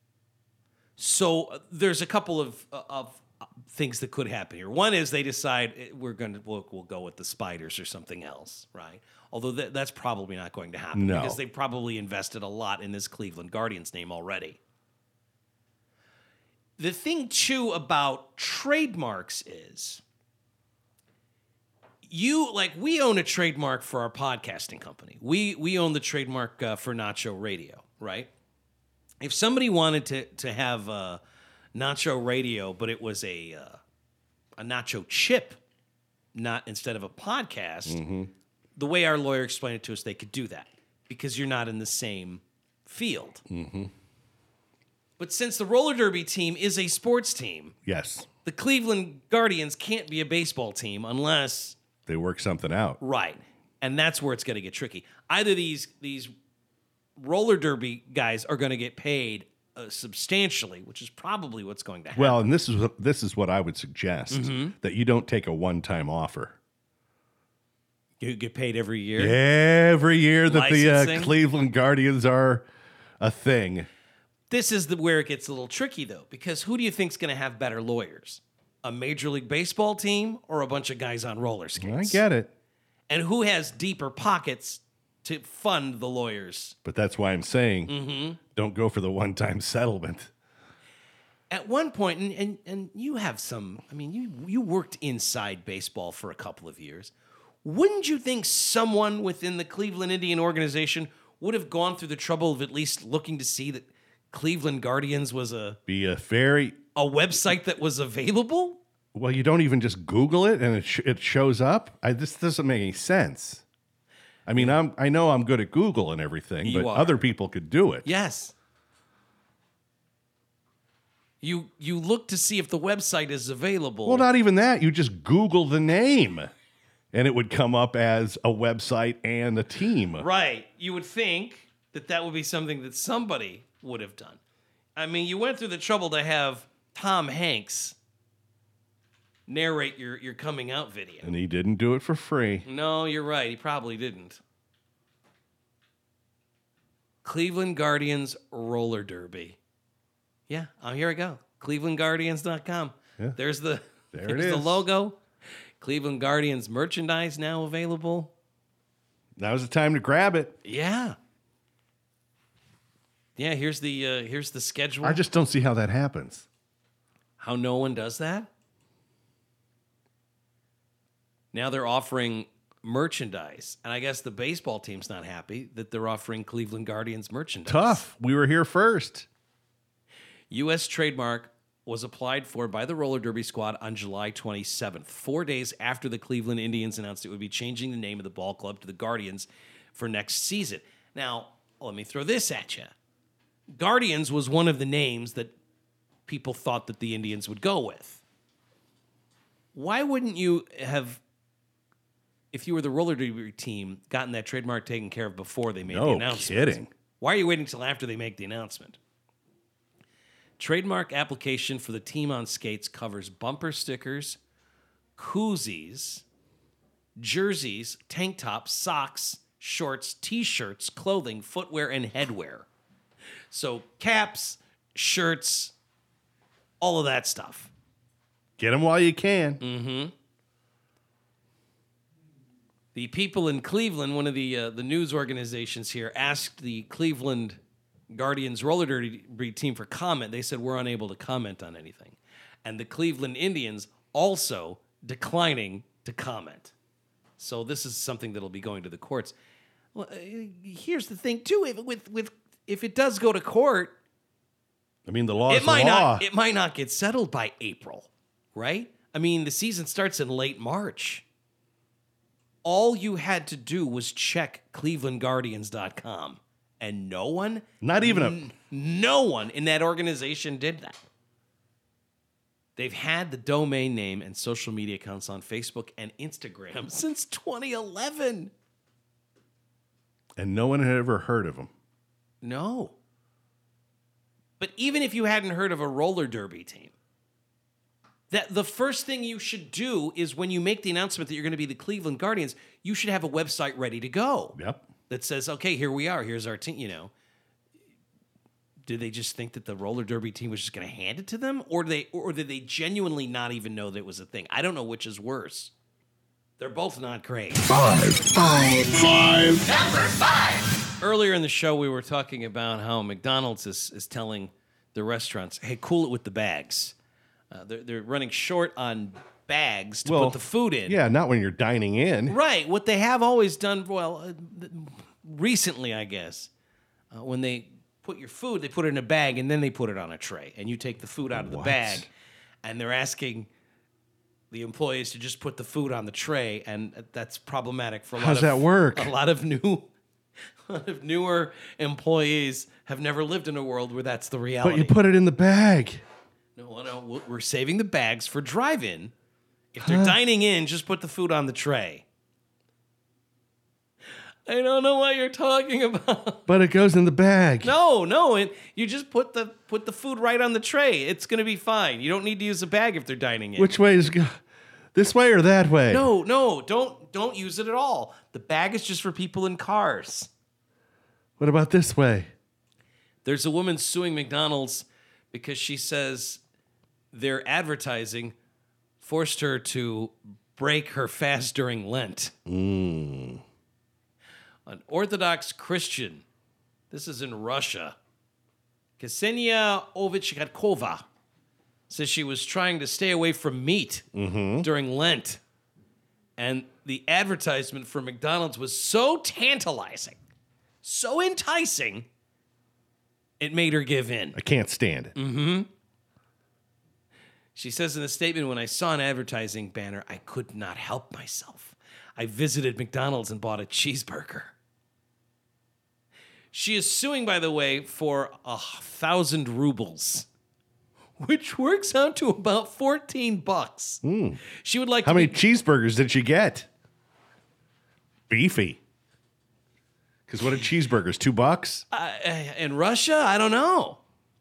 Speaker 1: So there's a couple of things that could happen here. One is they decide we'll go with the Spiders or something else, right? Although that's probably not going to happen because they probably invested a lot in this Cleveland Guardians name already. The thing, too, about trademarks is we own a trademark for our podcasting company. We own the trademark for Nacho Radio, right? If somebody wanted to have Nacho Radio, but it was a Nacho chip, not instead of a podcast, the way our lawyer explained it to us, they could do that because you're not in the same field. Mm-hmm. But since the roller derby team is a sports team,
Speaker 2: yes,
Speaker 1: the Cleveland Guardians can't be a baseball team unless
Speaker 2: they work something out.
Speaker 1: Right. And that's where it's going to get tricky. Either these roller derby guys are going to get paid substantially, which is probably what's going to happen.
Speaker 2: Well, and this is what I would suggest, that you don't take a one-time offer.
Speaker 1: You get paid every year?
Speaker 2: Every year that
Speaker 1: Licensing?
Speaker 2: the Cleveland Guardians are a thing.
Speaker 1: This is where it gets a little tricky, though, because who do you think's going to have better lawyers? A Major League Baseball team or a bunch of guys on roller skates?
Speaker 2: I get it.
Speaker 1: And who has deeper pockets to fund the lawyers?
Speaker 2: But that's why I'm saying don't go for the one-time settlement.
Speaker 1: At one point, and you have some, I mean, you worked inside baseball for a couple of years. Wouldn't you think someone within the Cleveland Indian organization would have gone through the trouble of at least looking to see that Cleveland Guardians was a website that was available?
Speaker 2: Well, you don't even just Google it and it shows up. This doesn't make any sense. I mean, I know I'm good at Google and everything, but other people could do it.
Speaker 1: Yes. You look to see if the website is available.
Speaker 2: Well, not even that. You just Google the name, and it would come up as a website and a team.
Speaker 1: Right. You would think that would be something that somebody would have done. I mean, you went through the trouble to have Tom Hanks narrate your coming out video.
Speaker 2: And he didn't do it for free.
Speaker 1: No, you're right. He probably didn't. Cleveland Guardians roller derby. Yeah, here I go. ClevelandGuardians.com.
Speaker 2: Yeah.
Speaker 1: There's the logo. Cleveland Guardians merchandise now available.
Speaker 2: Now's the time to grab it.
Speaker 1: Yeah. Yeah, here's the schedule.
Speaker 2: I just don't see how that happens.
Speaker 1: How no one does that? Now they're offering merchandise. And I guess the baseball team's not happy that they're offering Cleveland Guardians merchandise.
Speaker 2: Tough. We were here first.
Speaker 1: U.S. trademark was applied for by the roller derby squad on July 27th, 4 days after the Cleveland Indians announced it would be changing the name of the ball club to the Guardians for next season. Now, let me throw this at you. Guardians was one of the names that people thought that the Indians would go with. Why wouldn't you have, if you were the roller derby team, gotten that trademark taken care of before they made the announcement?
Speaker 2: No kidding.
Speaker 1: Why are you waiting until after they make the announcement? Trademark application for the team on skates covers bumper stickers, koozies, jerseys, tank tops, socks, shorts, T-shirts, clothing, footwear, and headwear. So caps, shirts, all of that stuff.
Speaker 2: Get them while you can.
Speaker 1: Mm-hmm. The people in Cleveland, one of the news organizations here, asked the Cleveland Guardians roller derby team for comment. They said, we're unable to comment on anything. And the Cleveland Indians also declining to comment. So this is something that'll be going to the courts. Well, here's the thing, too. If it does go to court,
Speaker 2: I mean, the law is the law.
Speaker 1: It might not get settled by April, right? I mean, the season starts in late March. All you had to do was check ClevelandGuardians.com. And no one in that organization did that. They've had the domain name and social media accounts on Facebook and Instagram since 2011.
Speaker 2: And no one had ever heard of them.
Speaker 1: No. But even if you hadn't heard of a roller derby team, that the first thing you should do is when you make the announcement that you're going to be the Cleveland Guardians, you should have a website ready to go.
Speaker 2: Yep.
Speaker 1: that says, okay, here we are. Here's our team, Did they just think that the roller derby team was just going to hand it to them? Or did they genuinely not even know that it was a thing? I don't know which is worse. They're both not great.
Speaker 4: Five.
Speaker 3: Number 5.
Speaker 1: Earlier in the show, we were talking about how McDonald's is telling the restaurants, hey, cool it with the bags. They're running short on bags to put the food in.
Speaker 2: Yeah, not when you're dining in.
Speaker 1: Right. What they have always done, recently, I guess, when they put your food, they put it in a bag, and then they put it on a tray. And you take the food out of the bag, and they're asking the employees to just put the food on the tray, and that's problematic for a lot
Speaker 2: How's that work?
Speaker 1: A lot of newer employees have never lived in a world where that's the reality.
Speaker 2: But you put it in the bag.
Speaker 1: No, we're saving the bags for drive-in. If they're dining in, just put the food on the tray. I don't know what you're talking about.
Speaker 2: But it goes in the bag.
Speaker 1: No, you just put the food right on the tray. It's going to be fine. You don't need to use a bag if they're dining in.
Speaker 2: Which way is this way or that way?
Speaker 1: No, don't use it at all. The bag is just for people in cars.
Speaker 2: What about this way?
Speaker 1: There's a woman suing McDonald's because she says their advertising forced her to break her fast during Lent. An Orthodox Christian, this is in Russia, Ksenia Ovechkova, says she was trying to stay away from meat during Lent. And the advertisement for McDonald's was so tantalizing, so enticing, it made her give in.
Speaker 2: I can't stand it.
Speaker 1: She says in a statement, when I saw an advertising banner, I could not help myself. I visited McDonald's and bought a cheeseburger. She is suing, by the way, for 1,000 rubles, which works out to about $14. She would like
Speaker 2: How many cheeseburgers did she get? Beefy. Because what are cheeseburgers? $2?
Speaker 1: In Russia, I don't know.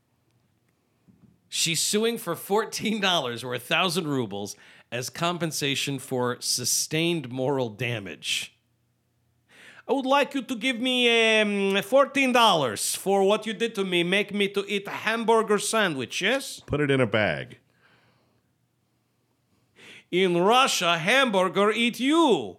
Speaker 1: She's suing for $14 or 1,000 rubles as compensation for sustained moral damage. I would like you to give me $14 for what you did to me. Make me to eat a hamburger sandwich, yes?
Speaker 2: Put it in a bag.
Speaker 1: In Russia, hamburger eat you.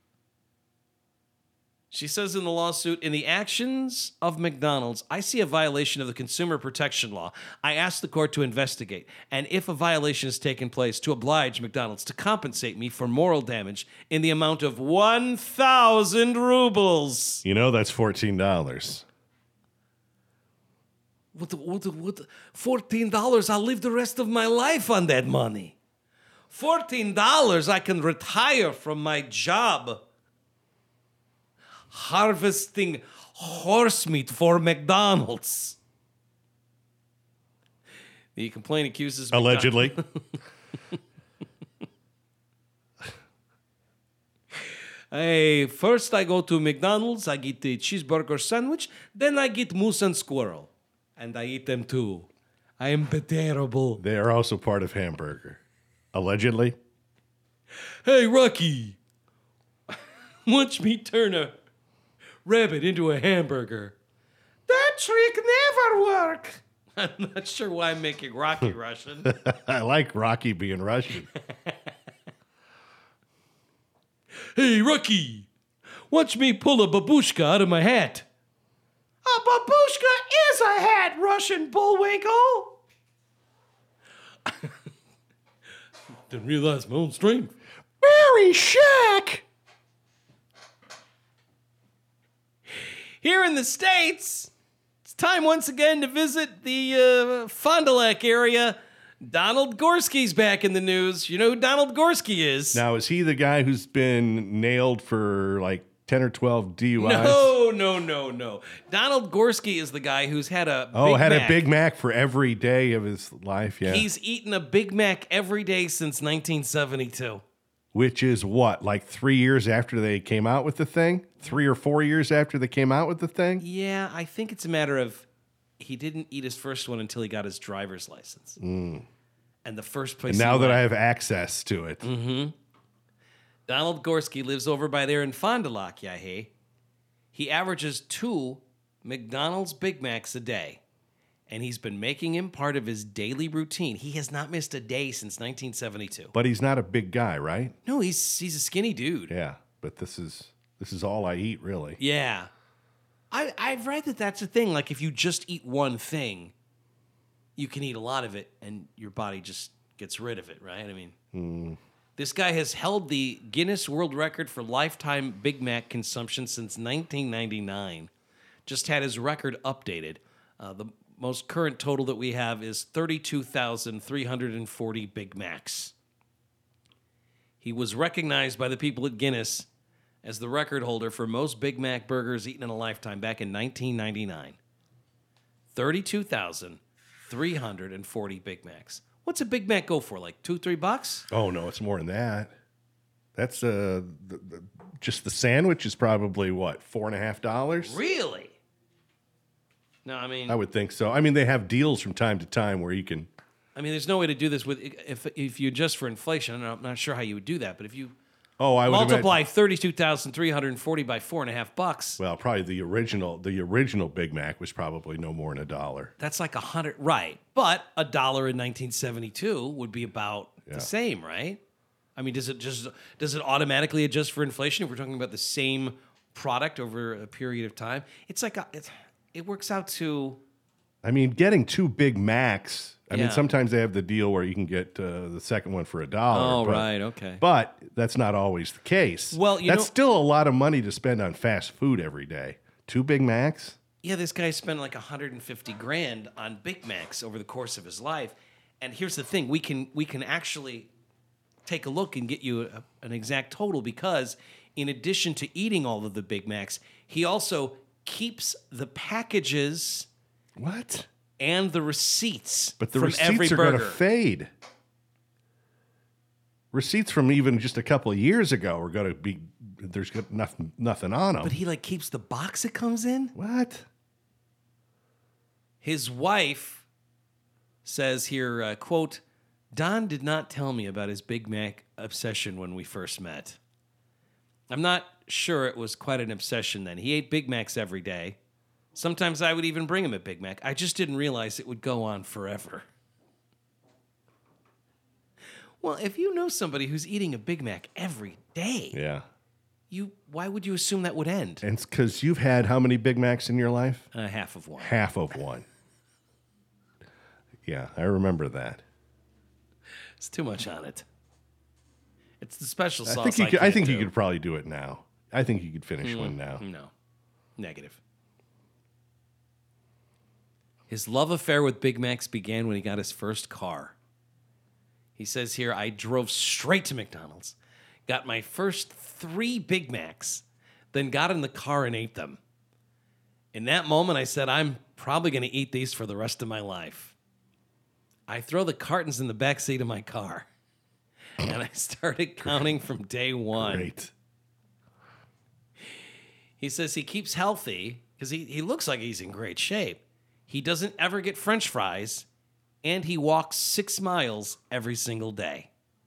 Speaker 1: She says in the lawsuit, in the actions of McDonald's, I see a violation of the consumer protection law. I ask the court to investigate, and if a violation has taken place, to oblige McDonald's to compensate me for moral damage in the amount of 1,000 rubles.
Speaker 2: You know that's $14.
Speaker 1: What? $14? I'll live the rest of my life on that money. $14, I can retire from my job harvesting horse meat for McDonald's. The complaint accuses
Speaker 2: Allegedly.
Speaker 1: First I go to McDonald's, I get the cheeseburger sandwich, then I get moose and squirrel. And I eat them too. I am terrible.
Speaker 2: They are also part of hamburger. Allegedly.
Speaker 1: Hey, Rocky. Watch me turn a rabbit into a hamburger. That trick never work. I'm not sure why I'm making Rocky Russian.
Speaker 2: I like Rocky being Russian.
Speaker 1: Hey, Rocky, watch me pull a babushka out of my hat. A babushka is a hat, Russian bullwinkle. Didn't realize my own strength.
Speaker 2: Mary Shack!
Speaker 1: Here in the States, it's time once again to visit the Fond du Lac area. Donald Gorski's back in the news. You know who Donald Gorski is?
Speaker 2: Now, is he the guy who's been nailed for like 10 or 12 DUIs?
Speaker 1: No. Donald Gorski is the guy who's had a
Speaker 2: Big Mac for every day of his life, yeah.
Speaker 1: He's eaten a Big Mac every day since 1972.
Speaker 2: Which is what, like 3 years after they came out with the thing? 3 or 4 years after they came out with the thing?
Speaker 1: Yeah, I think it's a matter of he didn't eat his first one until he got his driver's license. And the first place.
Speaker 2: And now that I have access to it.
Speaker 1: Donald Gorski lives over by there in Fond du Lac, yeah, hey. He averages 2 McDonald's Big Macs a day, and he's been making him part of his daily routine. He has not missed a day since 1972.
Speaker 2: But he's not a big guy, right?
Speaker 1: No, he's a skinny dude.
Speaker 2: Yeah, but this is all I eat, really.
Speaker 1: Yeah. I've read that that's a thing. Like, if you just eat one thing, you can eat a lot of it, and your body just gets rid of it, right? I mean, This guy has held the Guinness World Record for lifetime Big Mac consumption since 1999. Just had his record updated. The most current total that we have is 32,340 Big Macs. He was recognized by the people at Guinness as the record holder for most Big Mac burgers eaten in a lifetime back in 1999. 32,340 Big Macs. What's a Big Mac go for? Like $2-3?
Speaker 2: Oh no, it's more than that. That's just the sandwich is probably what, $4.50?
Speaker 1: Really? No, I mean,
Speaker 2: I would think so. I mean, they have deals from time to time where you can.
Speaker 1: I mean, there's no way to do this with if you adjust for inflation. I'm not sure how you would do that, but if you
Speaker 2: I would
Speaker 1: multiply 32,340 by $4.50.
Speaker 2: Well, probably the original Big Mac was probably no more than $1.
Speaker 1: That's like 100, right? But $1 in 1972 would be about the same, right? I mean, does it automatically adjust for inflation if we're talking about the same product over a period of time? It's like it works out to.
Speaker 2: I mean, getting 2 Big Macs. I mean,
Speaker 1: Yeah.
Speaker 2: sometimes they have the deal where you can get the second one for $1.
Speaker 1: Oh,
Speaker 2: but,
Speaker 1: right, okay.
Speaker 2: But that's not always the case.
Speaker 1: Well,
Speaker 2: that's still a lot of money to spend on fast food every day. 2 Big Macs.
Speaker 1: Yeah, this guy spent like $150,000 on Big Macs over the course of his life. And here's the thing: we can actually take a look and get you an exact total, because in addition to eating all of the Big Macs, he also keeps the packages.
Speaker 2: What?
Speaker 1: And the receipts.
Speaker 2: But the
Speaker 1: from every
Speaker 2: receipts are going to
Speaker 1: burger.
Speaker 2: fade. Receipts from even just a couple of years ago are going to be. There's nothing on them.
Speaker 1: But he like keeps the box it comes in.
Speaker 2: What?
Speaker 1: His wife says here, quote, "Don did not tell me about his Big Mac obsession when we first met. I'm not sure it was quite an obsession then. He ate Big Macs every day. Sometimes I would even bring him a Big Mac. I just didn't realize it would go on forever." Well, if you know somebody who's eating a Big Mac every day,
Speaker 2: Yeah.
Speaker 1: why would you assume that would end?
Speaker 2: And it's because you've had how many Big Macs in your life?
Speaker 1: Half of one.
Speaker 2: Half of one. Yeah, I remember that.
Speaker 1: It's too much on it. It's the special sauce.
Speaker 2: I think you could probably do it now. I think you could finish one now.
Speaker 1: No. Negative. His love affair with Big Macs began when he got his first car. He says here, "I drove straight to McDonald's, got my first 3 Big Macs, then got in the car and ate them. In that moment, I said, I'm probably going to eat these for the rest of my life. I throw the cartons in the back seat of my car, and I started counting from day one."
Speaker 2: Great.
Speaker 1: He says he keeps healthy because he looks like he's in great shape. He doesn't ever get French fries, and he walks 6 miles every single day.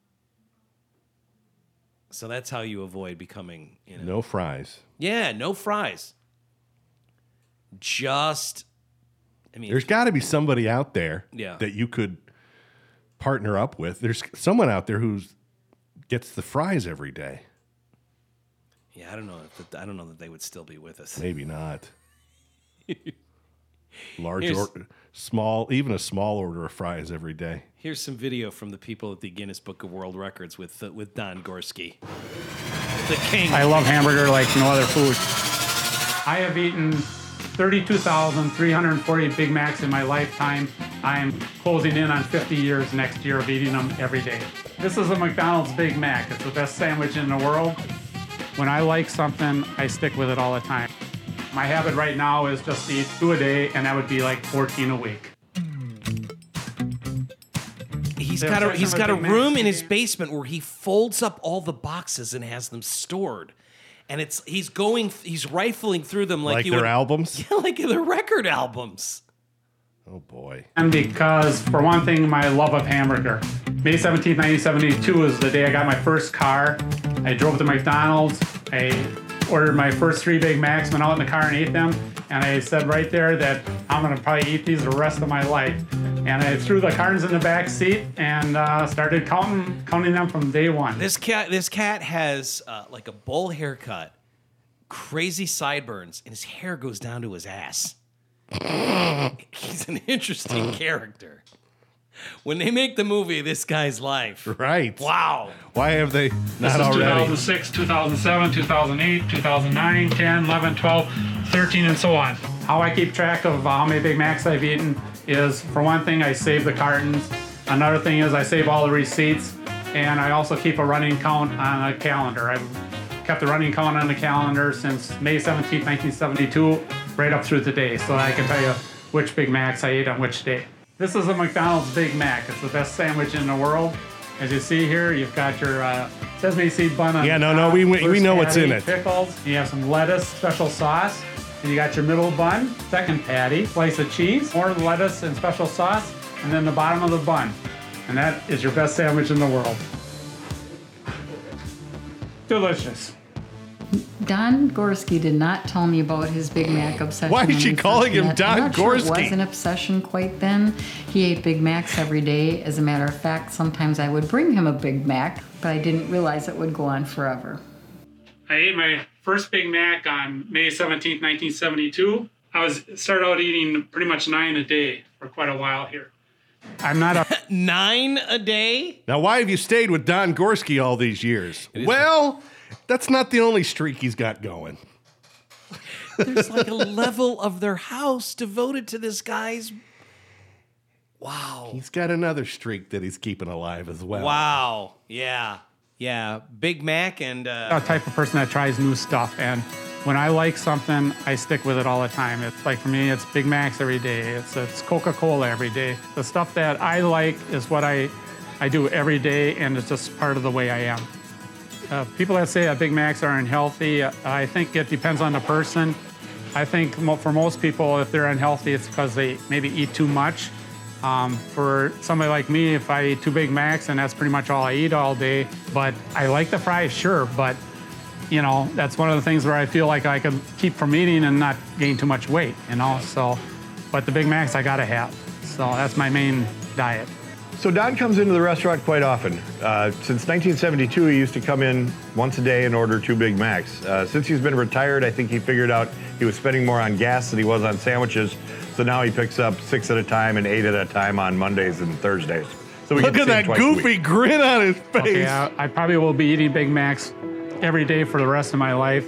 Speaker 1: So that's how you avoid becoming,
Speaker 2: No fries.
Speaker 1: Yeah, no fries.
Speaker 2: There's got to be somebody out there that you could partner up with. There's someone out there who gets the fries every day.
Speaker 1: Yeah, I don't know that they would still be with us.
Speaker 2: Maybe not. Large
Speaker 1: Here's-
Speaker 2: or small, even a small order of fries every day.
Speaker 1: Here's some video from the people at the Guinness Book of World Records with Don Gorski, the king.
Speaker 5: I love hamburger like no other food. I have eaten 32,340 Big Macs in my lifetime. I am closing in on 50 years next year of eating them every day. This is a McDonald's Big Mac. It's the best sandwich in the world. When I like something, I stick with it all the time. My habit right now is just to eat 2 a day, and that would be like 14 a week.
Speaker 1: He's got a room in his basement where he folds up all the boxes and has them stored. And he's rifling through them like
Speaker 2: their albums?
Speaker 1: Yeah, like their record albums.
Speaker 2: Oh, boy.
Speaker 5: And because, for one thing, my love of hamburger. May 17th, 1972 is the day I got my first car. I drove to McDonald's. I ordered my first 3 Big Macs, went out in the car and ate them, and I said right there that I'm gonna probably eat these the rest of my life. And I threw the cartons in the back seat and started counting them from day one.
Speaker 1: This cat has like a bowl haircut, crazy sideburns, and his hair goes down to his ass. He's an interesting character. When they make the movie This Guy's Life,
Speaker 2: Right.
Speaker 1: wow.
Speaker 2: Why have they
Speaker 5: This
Speaker 2: not
Speaker 5: is
Speaker 2: already?
Speaker 5: 2006, 2007, 2008, 2009, 10, 11, 12, 13, and so on. How I keep track of how many Big Macs I've eaten is, for one thing, I save the cartons. Another thing is I save all the receipts, and I also keep a running count on a calendar. I've kept a running count on the calendar since May 17, 1972, right up through today, so I can tell you which Big Macs I ate on which day. This is a McDonald's Big Mac. It's the best sandwich in the world. As you see here, you've got your sesame seed bun on
Speaker 2: Yeah,
Speaker 5: the
Speaker 2: no,
Speaker 5: top,
Speaker 2: we
Speaker 5: first
Speaker 2: know what's in
Speaker 5: patty,
Speaker 2: it.
Speaker 5: Pickles. You have some lettuce, special sauce. And you got your middle bun, second patty, slice of cheese, more lettuce and special sauce, and then the bottom of the bun. And that is your best sandwich in the world. Delicious.
Speaker 6: Don Gorski did not tell me about his Big Mac obsession.
Speaker 2: Why is
Speaker 6: when
Speaker 2: she
Speaker 6: we
Speaker 2: calling
Speaker 6: first
Speaker 2: him
Speaker 6: met.
Speaker 2: Don
Speaker 6: I'm not sure it
Speaker 2: Gorski?
Speaker 6: was an obsession quite then. He ate Big Macs every day. As a matter of fact, sometimes I would bring him a Big Mac, but I didn't realize it would go on forever.
Speaker 5: I ate my first Big Mac on May 17th, 1972. I started out eating pretty much 9 a day for quite a while here. I'm not a
Speaker 1: 9 a day?
Speaker 2: Now, why have you stayed with Don Gorski all these years? Well, that's not the only streak he's got going.
Speaker 1: There's like a level of their house devoted to this guy's. Wow.
Speaker 2: He's got another streak that he's keeping alive as well.
Speaker 1: Wow. Yeah. Yeah. Big Mac and.
Speaker 5: type of person that tries new stuff, and when I like something, I stick with it all the time. It's like, for me, it's Big Macs every day. It's Coca-Cola every day. The stuff that I like is what I do every day, and it's just part of the way I am. People that say that Big Macs are unhealthy, I think it depends on the person. I think for most people, if they're unhealthy, it's because they maybe eat too much. For somebody like me, if I eat 2 Big Macs, and that's pretty much all I eat all day, but I like the fries, sure, but you know, that's one of the things where I feel like I could keep from eating and not gain too much weight, you know, so, but the Big Macs I gotta have, so that's my main diet.
Speaker 7: So Don comes into the restaurant quite often. Since 1972, he used to come in once a day and order 2 Big Macs. Since he's been retired, I think he figured out he was spending more on gas than he was on sandwiches, so now he picks up 6 at a time and 8 at a time on Mondays and Thursdays. So we
Speaker 2: Look
Speaker 7: get
Speaker 2: at
Speaker 7: to see him
Speaker 2: that
Speaker 7: twice a week.
Speaker 2: goofy grin on his face.
Speaker 5: Okay, I probably will be eating Big Macs every day for the rest of my life.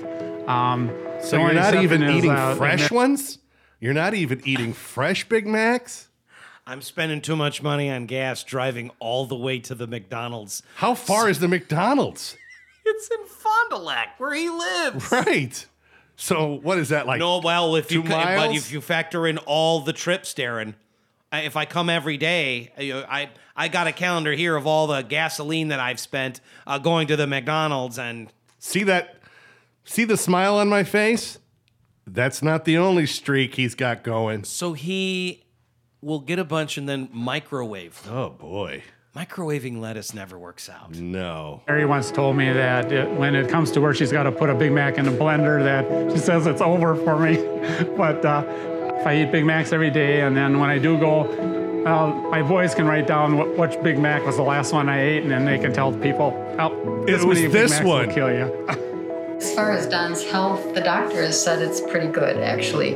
Speaker 2: So you're not even eating fresh ones? You're not even eating fresh Big Macs?
Speaker 1: I'm spending too much money on gas driving all the way to the McDonald's.
Speaker 2: How far is the McDonald's?
Speaker 1: It's in Fond du Lac, where he lives.
Speaker 2: Right. So what is that, like
Speaker 1: No, well, if
Speaker 2: 2
Speaker 1: you
Speaker 2: miles?
Speaker 1: but if you factor in all the trips, Darren, if I come every day, I got a calendar here of all the gasoline that I've spent going to the McDonald's, and
Speaker 2: See the smile on my face? That's not the only streak he's got going.
Speaker 1: so he will get a bunch and then microwave them.
Speaker 2: Oh, boy.
Speaker 1: Microwaving lettuce never works out.
Speaker 2: No.
Speaker 5: Mary once told me that when it comes to where she's got to put a Big Mac in a blender, that she says it's over for me. But if I eat Big Macs every day, and then when I do go, my boys can write down which Big Mac was the last one I ate, and then they can tell people, oh,
Speaker 2: It was
Speaker 5: many Big
Speaker 2: this
Speaker 5: Macs
Speaker 2: one.
Speaker 5: will kill you.
Speaker 6: As far as Don's health, the doctor has said it's pretty good, actually.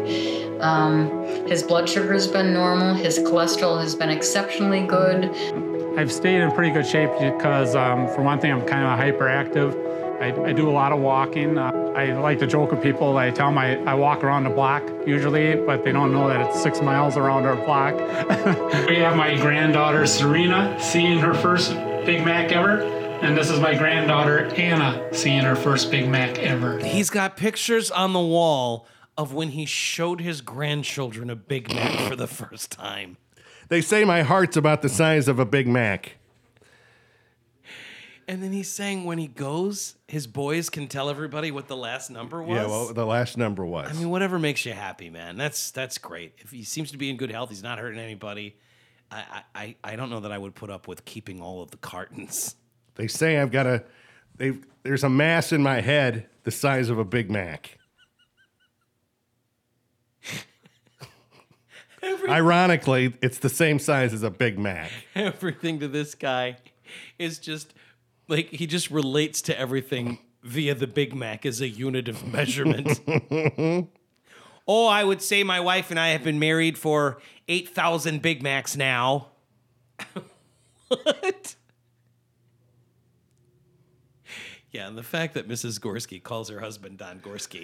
Speaker 6: His blood sugar has been normal. His cholesterol has been exceptionally good.
Speaker 5: I've stayed in pretty good shape because, for one thing, I'm kind of hyperactive. I do a lot of walking. I like to joke with people. I tell them I walk around the block usually, but they don't know that it's 6 miles around our block. We have my granddaughter, Serena, seeing her first Big Mac ever. And this is my granddaughter, Anna, seeing her first Big Mac ever.
Speaker 1: He's got pictures on the wall of when he showed his grandchildren a Big Mac for the first time.
Speaker 2: They say my heart's about the size of a Big Mac.
Speaker 1: And then he's saying when he goes, his boys can tell everybody what the last number was.
Speaker 2: Yeah, well, the last number was.
Speaker 1: I mean, whatever makes you happy, man. That's great. If he seems to be in good health, he's not hurting anybody. I don't know that I would put up with keeping all of the cartons.
Speaker 2: They say I've got there's a mass in my head the size of a Big Mac. Ironically, it's the same size as a Big Mac.
Speaker 1: Everything to this guy is just like he just relates to everything via the Big Mac as a unit of measurement. Oh, I would say my wife and I have been married for 8,000 Big Macs now. What? Yeah, and the fact that Mrs. Gorski calls her husband Don Gorski.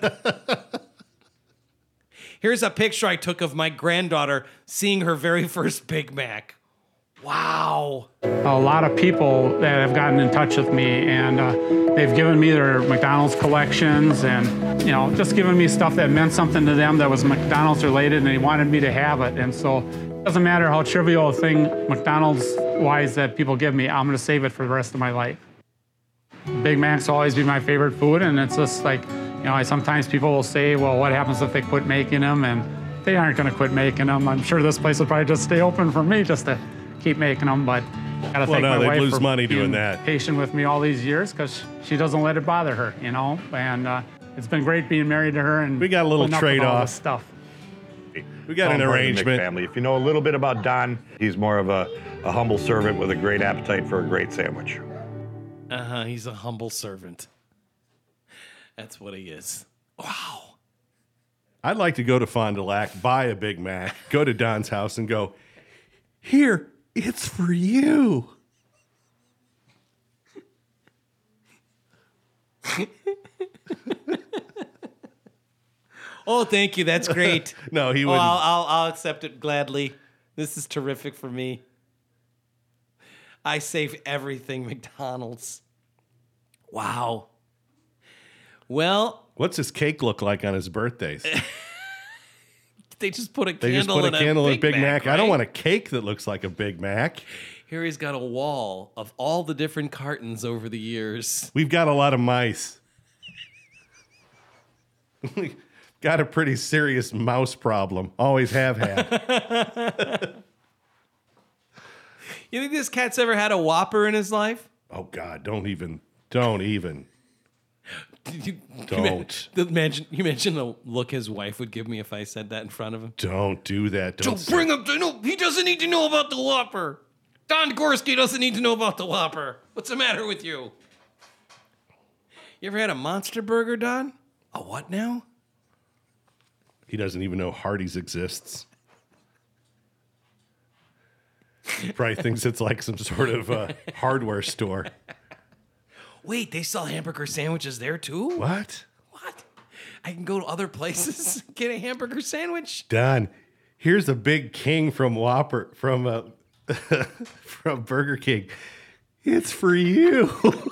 Speaker 1: Here's a picture I took of my granddaughter seeing her very first Big Mac. Wow.
Speaker 5: A lot of people that have gotten in touch with me, and they've given me their McDonald's collections and, just given me stuff that meant something to them that was McDonald's related, and they wanted me to have it. And so it doesn't matter how trivial a thing McDonald's-wise that people give me, I'm going to save it for the rest of my life. Big Macs will always be my favorite food, and it's just like, sometimes people will say, well, what happens if they quit making them? And they aren't going to quit making them. I'm sure this place will probably just stay open for me just to keep making them, but I gotta thank my wife for
Speaker 2: money doing
Speaker 5: being
Speaker 2: that.
Speaker 5: patient with me all these years because she doesn't let it bother her, and it's been great being married to her. And
Speaker 2: we got a little trade-off
Speaker 5: stuff.
Speaker 2: We got an arrangement.
Speaker 7: Family. If you know a little bit about Don, he's more of a humble servant with a great appetite for a great sandwich.
Speaker 1: He's a humble servant. That's what he is. Wow.
Speaker 2: I'd like to go to Fond du Lac, buy a Big Mac, go to Don's house and go, here, it's for you.
Speaker 1: Oh, thank you. That's great.
Speaker 2: No, he wouldn't.
Speaker 1: I'll accept it gladly. This is terrific for me. I save everything McDonald's. Wow. Well,
Speaker 2: what's his cake look like on his birthdays?
Speaker 1: They just put a
Speaker 2: They just
Speaker 1: candle
Speaker 2: put a candle in a Big Mac.
Speaker 1: right?
Speaker 2: I don't want a cake that looks like a Big Mac.
Speaker 1: Here he's got a wall of all the different cartons over the years.
Speaker 2: We've got a lot of mice. Got a pretty serious mouse problem. Always have had.
Speaker 1: You think this cat's ever had a Whopper in his life?
Speaker 2: Oh God, don't even.
Speaker 1: Don't. You imagine the look his wife would give me if I said that in front of him.
Speaker 2: Don't do that.
Speaker 1: Don't bring him to know. He doesn't need to know about the Whopper. Don Gorski doesn't need to know about the Whopper. What's the matter with you? You ever had a Monster Burger, Don? A what now?
Speaker 2: He doesn't even know Hardee's exists. He probably thinks it's like some sort of hardware store.
Speaker 1: Wait, they sell hamburger sandwiches there too?
Speaker 2: What?
Speaker 1: I can go to other places and get a hamburger sandwich?
Speaker 2: Don, here's a Big King from Whopper, from Burger King. It's for you.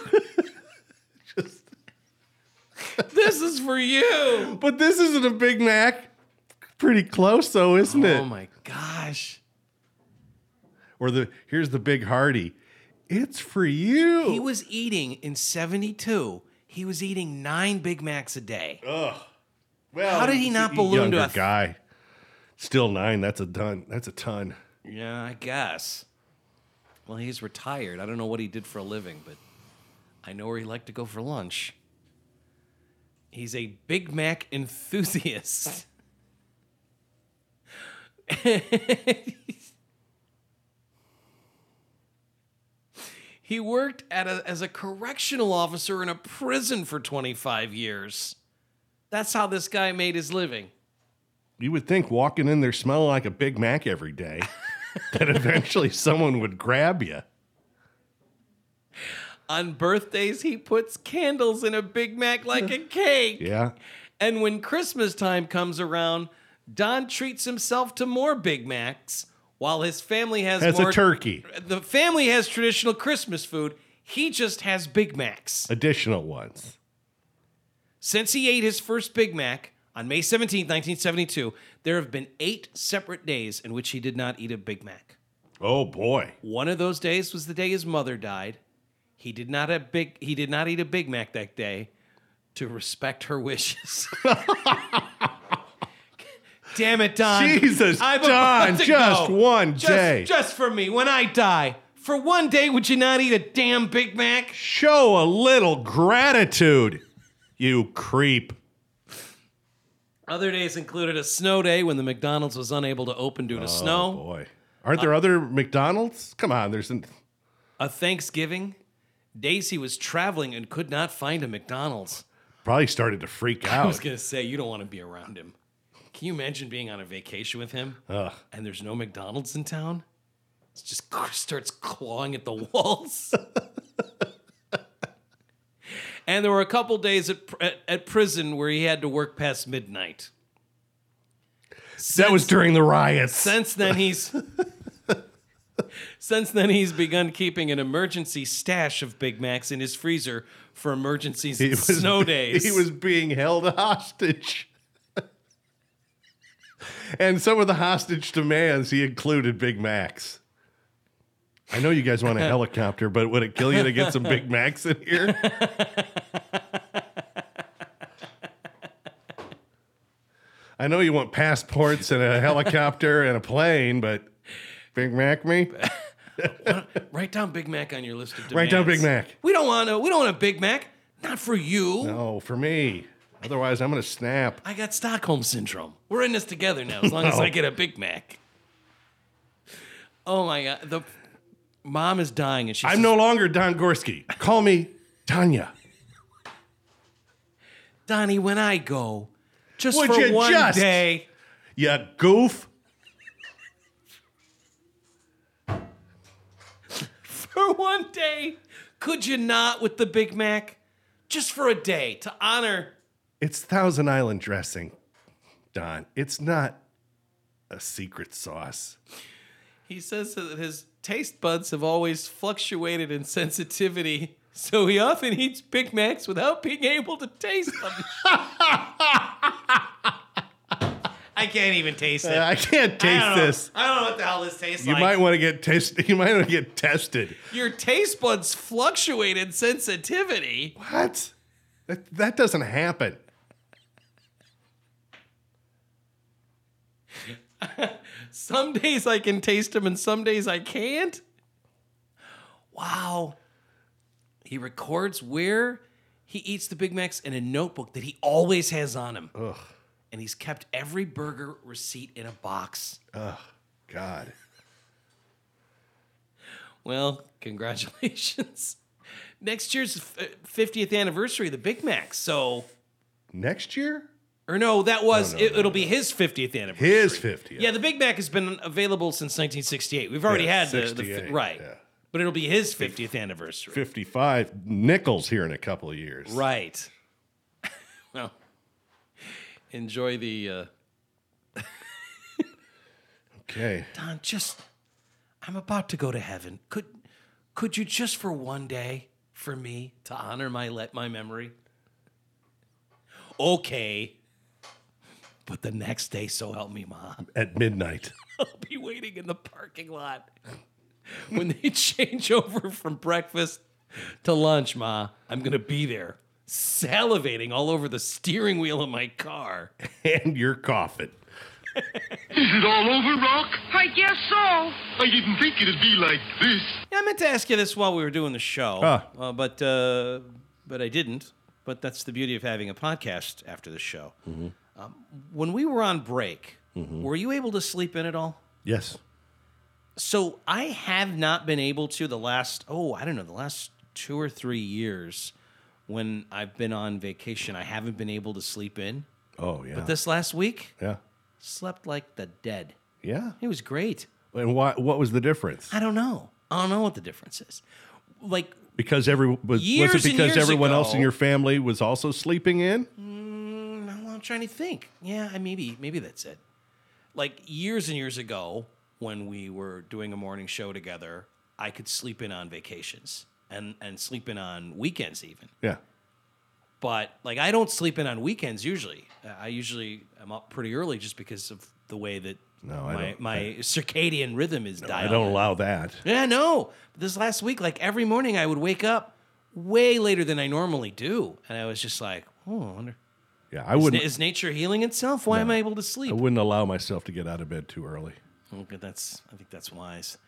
Speaker 1: This is for you.
Speaker 2: But this isn't a Big Mac. Pretty close though, isn't it?
Speaker 1: Oh my gosh.
Speaker 2: Or here's the Big Hardy. It's for you.
Speaker 1: He was eating in 72. He was eating 9 Big Macs a day.
Speaker 2: Ugh. Well,
Speaker 1: how did he not balloon to a
Speaker 2: guy? Still 9. That's a ton. That's a ton.
Speaker 1: Yeah, I guess. Well, he's retired. I don't know what he did for a living, but I know where he liked to go for lunch. He's a Big Mac enthusiast. He worked as a correctional officer in a prison for 25 years. That's how this guy made his living.
Speaker 2: You would think walking in there smelling like a Big Mac every day, that eventually someone would grab you.
Speaker 1: On birthdays, he puts candles in a Big Mac like a cake.
Speaker 2: Yeah.
Speaker 1: And when Christmas time comes around, Don treats himself to more Big Macs while his family has more...
Speaker 2: a turkey.
Speaker 1: The family has traditional Christmas food. He just has Big Macs.
Speaker 2: Additional ones.
Speaker 1: Since he ate his first Big Mac on May 17, 1972, there have been 8 separate days in which he did not eat a Big Mac.
Speaker 2: Oh, boy.
Speaker 1: One of those days was the day his mother died. He did not eat a Big Mac that day to respect her wishes. Damn it, Don.
Speaker 2: Jesus, Don, just one day.
Speaker 1: Just for me. When I die, For one day, would you not eat a damn Big Mac?
Speaker 2: Show a little gratitude, you creep.
Speaker 1: Other days included a snow day when the McDonald's was unable to open due to snow.
Speaker 2: Oh, boy. Aren't there other McDonald's? Come on, there's
Speaker 1: A Thanksgiving. Days he was traveling and could not find a McDonald's.
Speaker 2: probably started to freak
Speaker 1: I was
Speaker 2: out.
Speaker 1: going to say, you don't want to be around him. Can you imagine being on a vacation with him and there's no McDonald's in town? It just starts clawing at the walls. And there were a couple days at prison where he had to work past midnight.
Speaker 2: That was during the riots.
Speaker 1: Since then, he's begun keeping an emergency stash of Big Macs in his freezer for emergencies and snow days.
Speaker 2: He was being held hostage. And some of the hostage demands, he included Big Macs. I know you guys want a helicopter, but would it kill you to get some Big Macs in here? I know you want passports and a helicopter and a plane, but Big Mac me?
Speaker 1: Write down Big Mac on your list of demands.
Speaker 2: Write down Big Mac.
Speaker 1: We don't want a Big Mac. Not for you.
Speaker 2: No, for me. Otherwise, I'm going to snap.
Speaker 1: I got Stockholm Syndrome. We're in this together now, as long as I get a Big Mac. Oh, my God. The mom is dying, and she's...
Speaker 2: I'm no longer Don Gorski. Call me Tanya.
Speaker 1: Donnie, when I go, just
Speaker 2: Would
Speaker 1: for
Speaker 2: you
Speaker 1: one
Speaker 2: just?
Speaker 1: day...
Speaker 2: You goof.
Speaker 1: For one day, could you not with the Big Mac? Just for a day, to honor...
Speaker 2: It's Thousand Island dressing, Don. It's not a secret sauce.
Speaker 1: He says that his taste buds have always fluctuated in sensitivity, so he often eats Big Macs without being able to taste them. I can't even taste it.
Speaker 2: I can't taste this.
Speaker 1: I don't know what the hell this tastes
Speaker 2: You
Speaker 1: like.
Speaker 2: might want to get tested. You might want to get tested.
Speaker 1: Your taste buds fluctuate in sensitivity.
Speaker 2: What? That doesn't happen.
Speaker 1: Some days I can taste them and some days I can't. Wow. He records where he eats the Big Macs in a notebook that he always has on him.
Speaker 2: Ugh.
Speaker 1: And he's kept every burger receipt in a box.
Speaker 2: Ugh. God.
Speaker 1: Well, congratulations. Next year's 50th anniversary of the Big Mac. So,
Speaker 2: Next year?
Speaker 1: or no, that was, it'll be his 50th anniversary.
Speaker 2: His 50th.
Speaker 1: Yeah, the Big Mac has been available since 1968. We've already
Speaker 2: Yeah,
Speaker 1: had the
Speaker 2: 68,
Speaker 1: right.
Speaker 2: yeah.
Speaker 1: But it'll be his 50th anniversary.
Speaker 2: 55 nickels here in a couple of years.
Speaker 1: Right. Well, enjoy the
Speaker 2: Okay.
Speaker 1: Don, I'm about to go to heaven. Could you just for one day for me to honor my memory? Okay. But the next day, so help me, Mom.
Speaker 2: At midnight.
Speaker 1: I'll be waiting in the parking lot when they change over from breakfast to lunch, Ma. I'm going to be there, salivating all over the steering wheel of my car.
Speaker 2: And your coffin.
Speaker 3: Is it all over, Rock?
Speaker 4: I guess so.
Speaker 3: I didn't think it'd be like this.
Speaker 1: Yeah, I meant to ask you this while we were doing the show, but I didn't. But that's the beauty of having a podcast after the show.
Speaker 2: Mm-hmm.
Speaker 1: When we were on break, were you able to sleep in at all?
Speaker 2: Yes.
Speaker 1: So I have not been able to the last 2 or 3 years when I've been on vacation. I haven't been able to sleep in.
Speaker 2: Oh, yeah.
Speaker 1: But this last week,
Speaker 2: Yeah.
Speaker 1: slept like the dead.
Speaker 2: Yeah.
Speaker 1: It was great.
Speaker 2: And what was the difference?
Speaker 1: I don't know. I don't know what the difference is. Like,
Speaker 2: Because was
Speaker 1: Years
Speaker 2: it
Speaker 1: and
Speaker 2: because
Speaker 1: years
Speaker 2: everyone else in
Speaker 1: ago-
Speaker 2: your family was also sleeping in?
Speaker 1: I'm trying to think. Yeah, maybe that's it. Like years and years ago, when we were doing a morning show together, I could sleep in on vacations and sleep in on weekends even.
Speaker 2: Yeah.
Speaker 1: But like I don't sleep in on weekends usually. I usually am up pretty early just because of the way that my circadian rhythm is dialed.
Speaker 2: I don't
Speaker 1: in.
Speaker 2: allow that.
Speaker 1: Yeah, no. This last week, like every morning, I would wake up way later than I normally do, and I was just like, "Oh, I wonder."
Speaker 2: Yeah, I wouldn't.
Speaker 1: Is nature healing itself? Why am I able to sleep?
Speaker 2: I wouldn't allow myself to get out of bed too early.
Speaker 1: Okay, I think that's wise.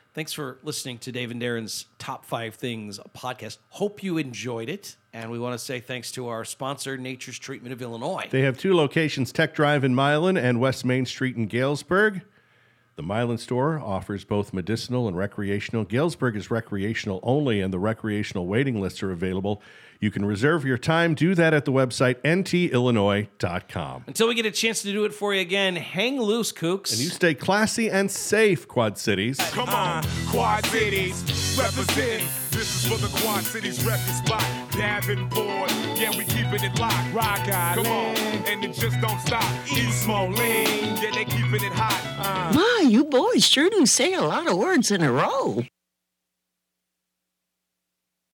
Speaker 1: Thanks for listening to Dave and Darren's Top 5 Things podcast. Hope you enjoyed it. And we want to say thanks to our sponsor, Nature's Treatment of Illinois.
Speaker 2: They have 2 locations, Tech Drive in Milan and West Main Street in Galesburg. The Milan store offers both medicinal and recreational. Galesburg is recreational only, and the recreational waiting lists are available. You can reserve your time. Do that at the website ntillinois.com.
Speaker 1: Until we get a chance to do it for you again, hang loose, kooks.
Speaker 2: And you stay classy and safe, Quad Cities.
Speaker 8: Come on, Quad Cities, represent. This is for the Quad Cities record spot. Davenport, yeah, we keeping it locked. Rock Island, come on, and it just don't stop. East Moline, yeah, they keeping it hot.
Speaker 9: My, you boys sure do say a lot of words in a row.